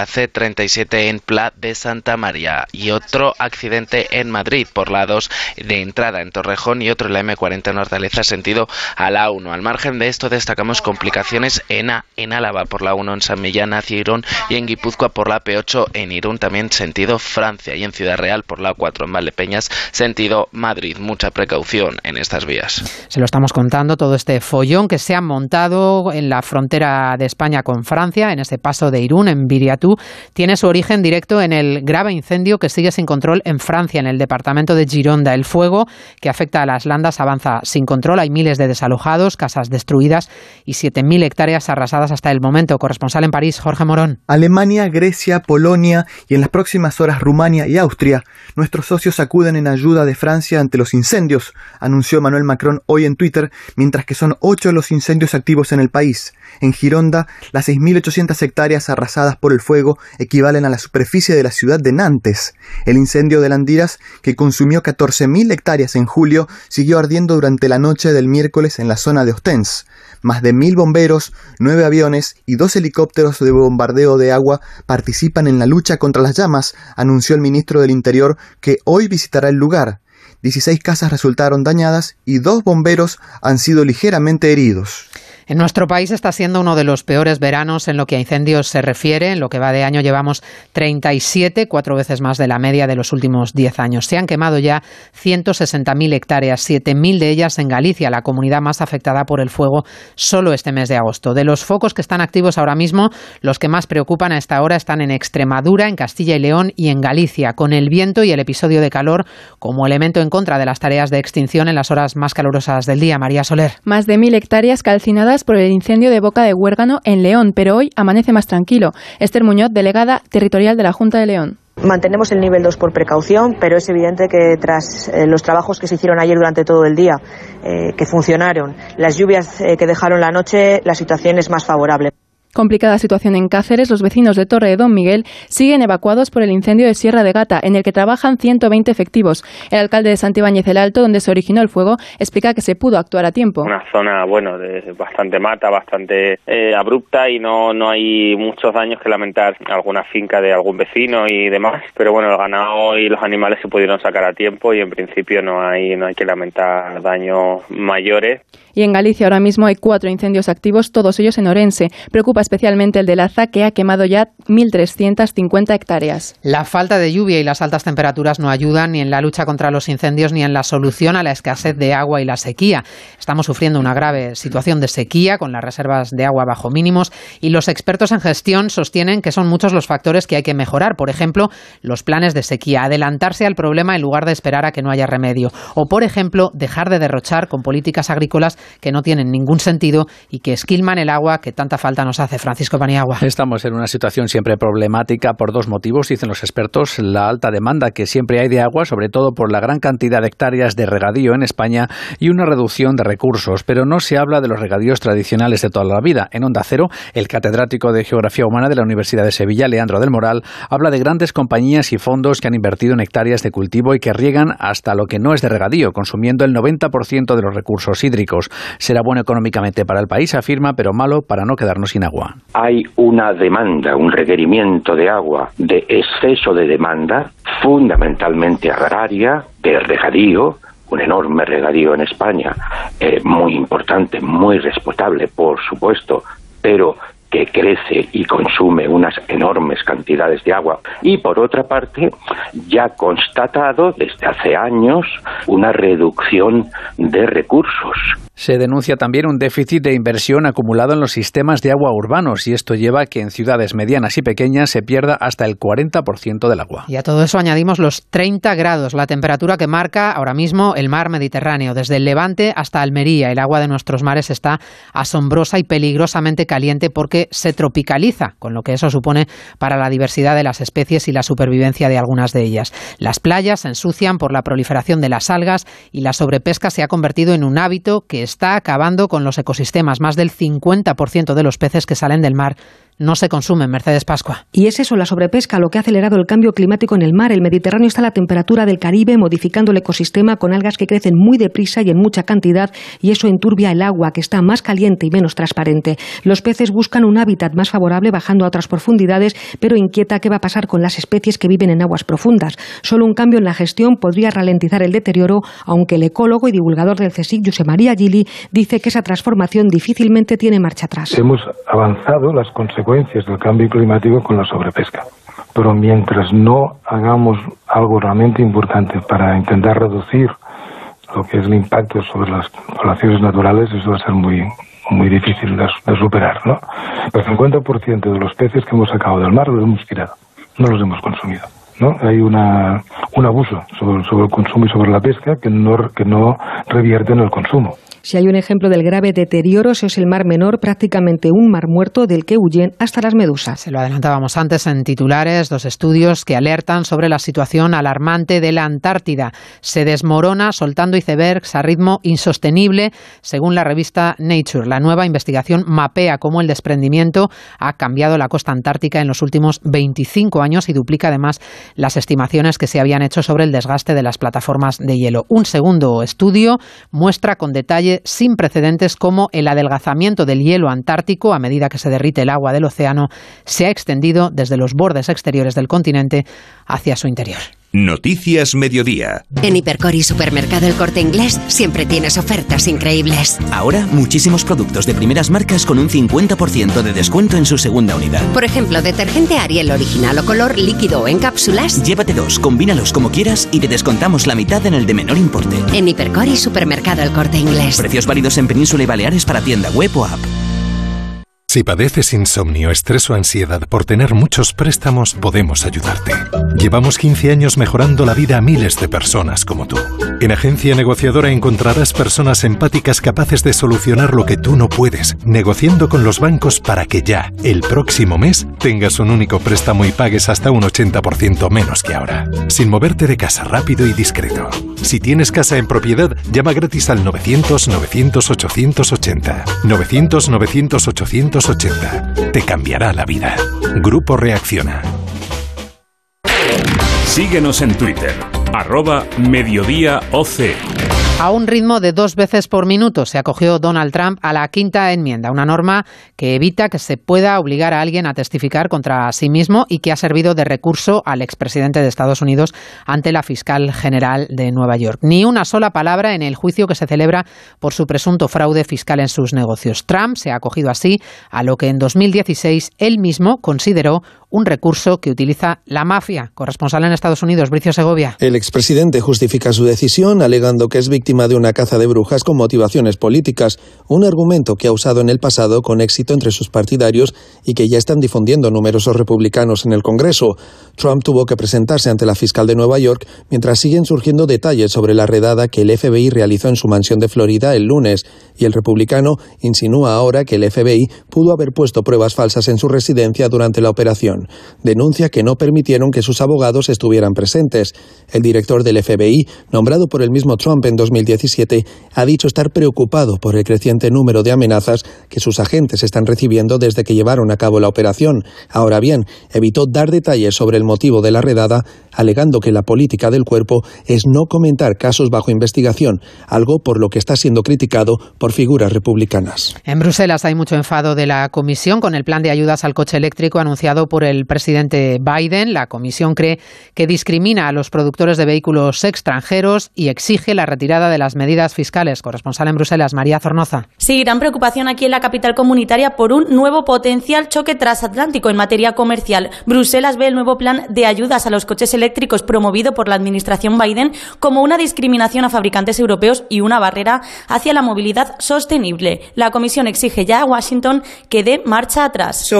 C37 en Pla de Santa María y otro accidente en Madrid por la 2 de entrada en Torrejón y otro en la M40 en Hortaleza sentido a la 1. Al margen de esto destacamos complicaciones Lepeñas en Álava por la 1 en San Millán hacia Irún y en Guipúzcoa por la P8 en Irún también sentido Francia y en Ciudad Real por la 4 en Valdepeñas sentido Madrid. Mucha precaución en estas vías. Se lo estamos contando, todo este follón que se ha montado en la frontera de España con Francia, en ese paso de Irún, en Viriatú, tiene su origen directo en el grave incendio que sigue sin control en Francia, en el departamento de Gironda. El fuego que afecta a las Landas avanza sin control. Hay miles de desalojados, casas destruidas y 7.000 hectáreas arrasadas hasta el momento. Corresponsal en París, Jorge Morón. Alemania, Grecia, Polonia y en las próximas horas Rumania y Austria. Nuestros socios acuden en ayuda de Francia ante los incendios, anunció Emmanuel Macron hoy en Twitter, mientras que son 8 los incendios activos en el país. En Gironda, las 6.800 hectáreas arrasadas por el fuego equivalen a la superficie de la ciudad de Nantes. El incendio de Landiras, que consumió 14.000 hectáreas en julio, siguió ardiendo durante la noche del miércoles en la zona de Ostens. Más de 1.000 bomberos, 9 aviones y 2 helicópteros de bombardeo de agua participan en la lucha contra las llamas, anunció el ministro del Interior, que hoy visitará el lugar. 16 casas resultaron dañadas y 2 bomberos han sido ligeramente heridos. En nuestro país está siendo uno de los peores veranos en lo que a incendios se refiere. En lo que va de año llevamos 37, 4 veces más de la media de los últimos 10 años. Se han quemado ya 160.000 hectáreas, 7.000 de ellas en Galicia, la comunidad más afectada por el fuego solo este mes de agosto. De los focos que están activos ahora mismo, los que más preocupan a esta hora están en Extremadura, en Castilla y León y en Galicia, con el viento y el episodio de calor como elemento en contra de las tareas de extinción en las horas más calurosas del día. María Soler. Más de 1.000 hectáreas calcinadas por el incendio de Boca de Huérgano en León, pero hoy amanece más tranquilo. Esther Muñoz, delegada territorial de la Junta de León. Mantenemos el nivel 2 por precaución, pero es evidente que tras los trabajos que se hicieron ayer durante todo el día, que funcionaron, las lluvias que dejaron la noche, la situación es más favorable. Complicada situación en Cáceres. Los vecinos de Torre de Don Miguel siguen evacuados por el incendio de Sierra de Gata, en el que trabajan 120 efectivos. El alcalde de Santibáñez el Alto, donde se originó el fuego, explica que se pudo actuar a tiempo. Una zona, de bastante mata, bastante abrupta y no hay muchos daños que lamentar. Alguna finca de algún vecino y demás, pero el ganado y los animales se pudieron sacar a tiempo y en principio no hay que lamentar daños mayores. Y en Galicia ahora mismo hay 4 incendios activos, todos ellos en Orense. Preocupa especialmente el de Laza, que ha quemado ya 1.350 hectáreas. La falta de lluvia y las altas temperaturas no ayudan ni en la lucha contra los incendios ni en la solución a la escasez de agua y la sequía. Estamos sufriendo una grave situación de sequía con las reservas de agua bajo mínimos y los expertos en gestión sostienen que son muchos los factores que hay que mejorar. Por ejemplo, los planes de sequía, adelantarse al problema en lugar de esperar a que no haya remedio. O, por ejemplo, dejar de derrochar con políticas agrícolas que no tienen ningún sentido y que esquilman el agua que tanta falta nos hace. Francisco Paniagua. Estamos en una situación siempre problemática por 2 motivos, dicen los expertos. La alta demanda que siempre hay de agua, sobre todo por la gran cantidad de hectáreas de regadío en España y una reducción de recursos. Pero no se habla de los regadíos tradicionales de toda la vida. En Onda Cero, el catedrático de Geografía Humana de la Universidad de Sevilla, Leandro del Moral, habla de grandes compañías y fondos que han invertido en hectáreas de cultivo y que riegan hasta lo que no es de regadío, consumiendo el 90% de los recursos hídricos. Será bueno económicamente para el país, afirma, pero malo para no quedarnos sin agua. Hay una demanda, un requerimiento de agua, de exceso de demanda, fundamentalmente agraria, de regadío, un enorme regadío en España, muy importante, muy respetable, por supuesto, pero que crece y consume unas enormes cantidades de agua. Y por otra parte, ya constatado desde hace años una reducción de recursos. Se denuncia también un déficit de inversión acumulado en los sistemas de agua urbanos y esto lleva a que en ciudades medianas y pequeñas se pierda hasta el 40% del agua. Y a todo eso añadimos los 30 grados, la temperatura que marca ahora mismo el mar Mediterráneo. Desde el Levante hasta Almería, el agua de nuestros mares está asombrosa y peligrosamente caliente porque se tropicaliza, con lo que eso supone para la diversidad de las especies y la supervivencia de algunas de ellas. Las playas se ensucian por la proliferación de las algas y la sobrepesca se ha convertido en un hábito que está acabando con los ecosistemas. Más del 50% de los peces que salen del mar no se consumen. Mercedes Pascua. Y es eso, la sobrepesca, lo que ha acelerado el cambio climático en el mar. El Mediterráneo está a la temperatura del Caribe, modificando el ecosistema con algas que crecen muy deprisa y en mucha cantidad, y eso enturbia el agua, que está más caliente y menos transparente. Los peces buscan un hábitat más favorable bajando a otras profundidades, pero inquieta qué va a pasar con las especies que viven en aguas profundas. Solo un cambio en la gestión podría ralentizar el deterioro, aunque el ecólogo y divulgador del CSIC, Josep María Gili, israelí, dice que esa transformación difícilmente tiene marcha atrás. Hemos avanzado las consecuencias del cambio climático con la sobrepesca, pero mientras no hagamos algo realmente importante para intentar reducir lo que es el impacto sobre las poblaciones naturales, eso va a ser muy difícil de superar, ¿no? El 50% de los peces que hemos sacado del mar los hemos tirado, no los hemos consumido, ¿no? Hay un abuso sobre el consumo y sobre la pesca que no revierte en el consumo. Si hay un ejemplo del grave deterioro, eso es el Mar Menor, prácticamente un mar muerto del que huyen hasta las medusas. Se lo adelantábamos antes en titulares, 2 estudios que alertan sobre la situación alarmante de la Antártida. Se desmorona soltando icebergs a ritmo insostenible, según la revista Nature. La nueva investigación mapea cómo el desprendimiento ha cambiado la costa antártica en los últimos 25 años y duplica además las estimaciones que se habían hecho sobre el desgaste de las plataformas de hielo. Un segundo estudio muestra con detalle sin precedentes cómo el adelgazamiento del hielo antártico a medida que se derrite el agua del océano se ha extendido desde los bordes exteriores del continente hacia su interior. Noticias Mediodía. En Hipercor y Supermercado El Corte Inglés siempre tienes ofertas increíbles. Ahora, muchísimos productos de primeras marcas con un 50% de descuento en su segunda unidad. Por ejemplo, detergente Ariel original o color, líquido o en cápsulas. Llévate 2, combínalos como quieras y te descontamos la mitad en el de menor importe. En Hipercor y Supermercado El Corte Inglés. Precios válidos en Península y Baleares para tienda web o app. Si padeces insomnio, estrés o ansiedad por tener muchos préstamos, podemos ayudarte. Llevamos 15 años mejorando la vida a miles de personas como tú. En Agencia Negociadora encontrarás personas empáticas capaces de solucionar lo que tú no puedes, negociando con los bancos para que ya, el próximo mes, tengas un único préstamo y pagues hasta un 80% menos que ahora. Sin moverte de casa, rápido y discreto. Si tienes casa en propiedad, llama gratis al 900-900-880. 900-900-880. Te cambiará la vida. Grupo Reacciona. Síguenos en Twitter, @mediodíaoc. A un ritmo de 2 veces por minuto se acogió Donald Trump a la quinta enmienda, una norma que evita que se pueda obligar a alguien a testificar contra sí mismo y que ha servido de recurso al expresidente de Estados Unidos ante la fiscal general de Nueva York. Ni una sola palabra en el juicio que se celebra por su presunto fraude fiscal en sus negocios. Trump se ha acogido así a lo que en 2016 él mismo consideró un recurso que utiliza la mafia. Corresponsal en Estados Unidos, Bricio Segovia. El expresidente justifica su decisión alegando que es víctima de una caza de brujas con motivaciones políticas, un argumento que ha usado en el pasado con éxito entre sus partidarios y que ya están difundiendo numerosos republicanos en el Congreso. Trump tuvo que presentarse ante la fiscal de Nueva York mientras siguen surgiendo detalles sobre la redada que el FBI realizó en su mansión de Florida el lunes, y el republicano insinúa ahora que el FBI pudo haber puesto pruebas falsas en su residencia durante la operación. Denuncia que no permitieron que sus abogados estuvieran presentes. El director del FBI, nombrado por el mismo Trump en 2017, ha dicho estar preocupado por el creciente número de amenazas que sus agentes están recibiendo desde que llevaron a cabo la operación. Ahora bien, evitó dar detalles sobre el motivo de la redada, alegando que la política del cuerpo es no comentar casos bajo investigación, algo por lo que está siendo criticado por figuras republicanas. En Bruselas hay mucho enfado de la Comisión con el plan de ayudas al coche eléctrico anunciado por el presidente Biden. La Comisión cree que discrimina a los productores de vehículos extranjeros y exige la retirada de las medidas fiscales. Corresponsal en Bruselas, María Zornoza. Sí, gran preocupación aquí en la capital comunitaria por un nuevo potencial choque transatlántico en materia comercial. Bruselas ve el nuevo plan de ayudas a los coches eléctricos promovido por la administración Biden como una discriminación a fabricantes europeos y una barrera hacia la movilidad sostenible. La Comisión exige ya a Washington que dé marcha atrás.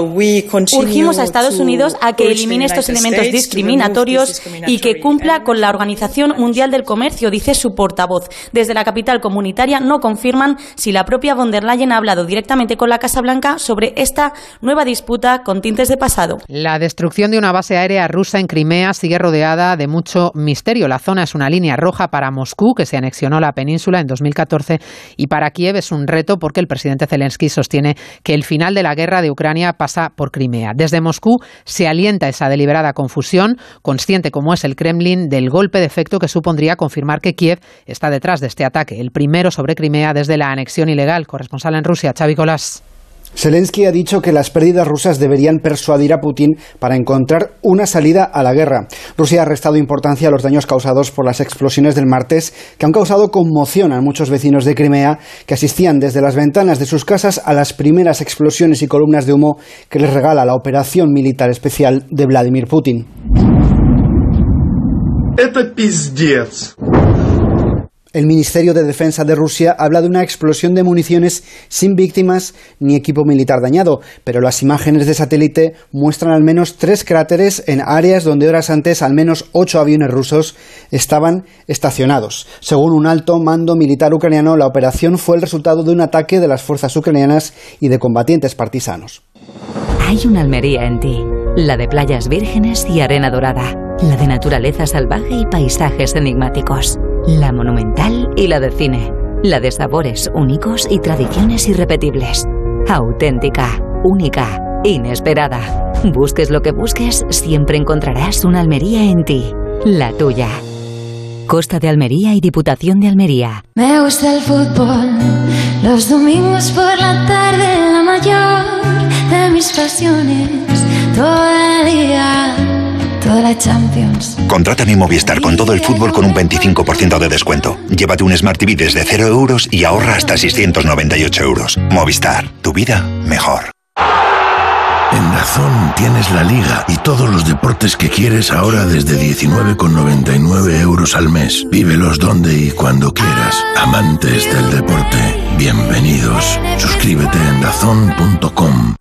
Urgimos a Estados Unidos a que elimine estos elementos discriminatorios y que cumpla con la Organización Mundial del Comercio, dice su portavoz. Desde la capital comunitaria no confirman si la propia von der Leyen ha hablado directamente con la Casa Blanca sobre esta nueva disputa con tintes de pasado. La destrucción de una base aérea rusa en Crimea sigue rodeada de mucho misterio. La zona es una línea roja para Moscú, que se anexionó la península en 2014, y para Kiev es un reto porque el presidente Zelensky sostiene que el final de la guerra de Ucrania pasa por Crimea. Desde Moscú se alienta esa deliberada confusión, consciente como es el Kremlin del golpe de efecto que supondría confirmar que Kiev está detrás de este ataque, el primero sobre Crimea desde la anexión ilegal. Corresponsal en Rusia, Xavi Colás. Zelensky ha dicho que las pérdidas rusas deberían persuadir a Putin para encontrar una salida a la guerra. Rusia ha restado importancia a los daños causados por las explosiones del martes, que han causado conmoción a muchos vecinos de Crimea que asistían desde las ventanas de sus casas a las primeras explosiones y columnas de humo que les regala la operación militar especial de Vladimir Putin. El Ministerio de Defensa de Rusia habla de una explosión de municiones sin víctimas ni equipo militar dañado, pero las imágenes de satélite muestran al menos 3 cráteres en áreas donde horas antes al menos 8 aviones rusos estaban estacionados. Según un alto mando militar ucraniano, la operación fue el resultado de un ataque de las fuerzas ucranianas y de combatientes partisanos. Hay una Almería en ti, la de playas vírgenes y arena dorada, la de naturaleza salvaje y paisajes enigmáticos. La monumental y la de cine. La de sabores únicos y tradiciones irrepetibles. Auténtica, única, inesperada. Busques lo que busques, siempre encontrarás una Almería en ti. La tuya. Costa de Almería y Diputación de Almería. Me gusta el fútbol. Los domingos por la tarde, la mayor de mis pasiones. Todo el día. Toda la Champions. Contrata mi Movistar con todo el fútbol con un 25% de descuento. Llévate un Smart TV desde 0 euros y ahorra hasta 698 euros. Movistar, tu vida mejor. En DAZN tienes la Liga y todos los deportes que quieres ahora desde 19,99 euros al mes. Vívelos donde y cuando quieras. Amantes del deporte, bienvenidos. Suscríbete en DAZN.com.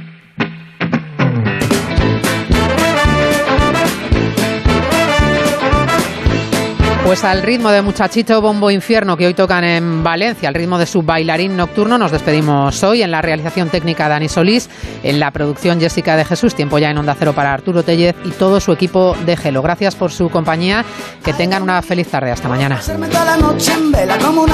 Pues al ritmo de Muchachito Bombo Infierno que hoy tocan en Valencia, al ritmo de su bailarín nocturno, nos despedimos hoy. En la realización técnica Dani Solís, en la producción Jessica de Jesús, tiempo ya en Onda Cero para Arturo Tellez y todo su equipo de Gelo. Gracias por su compañía, que tengan una feliz tarde, hasta mañana.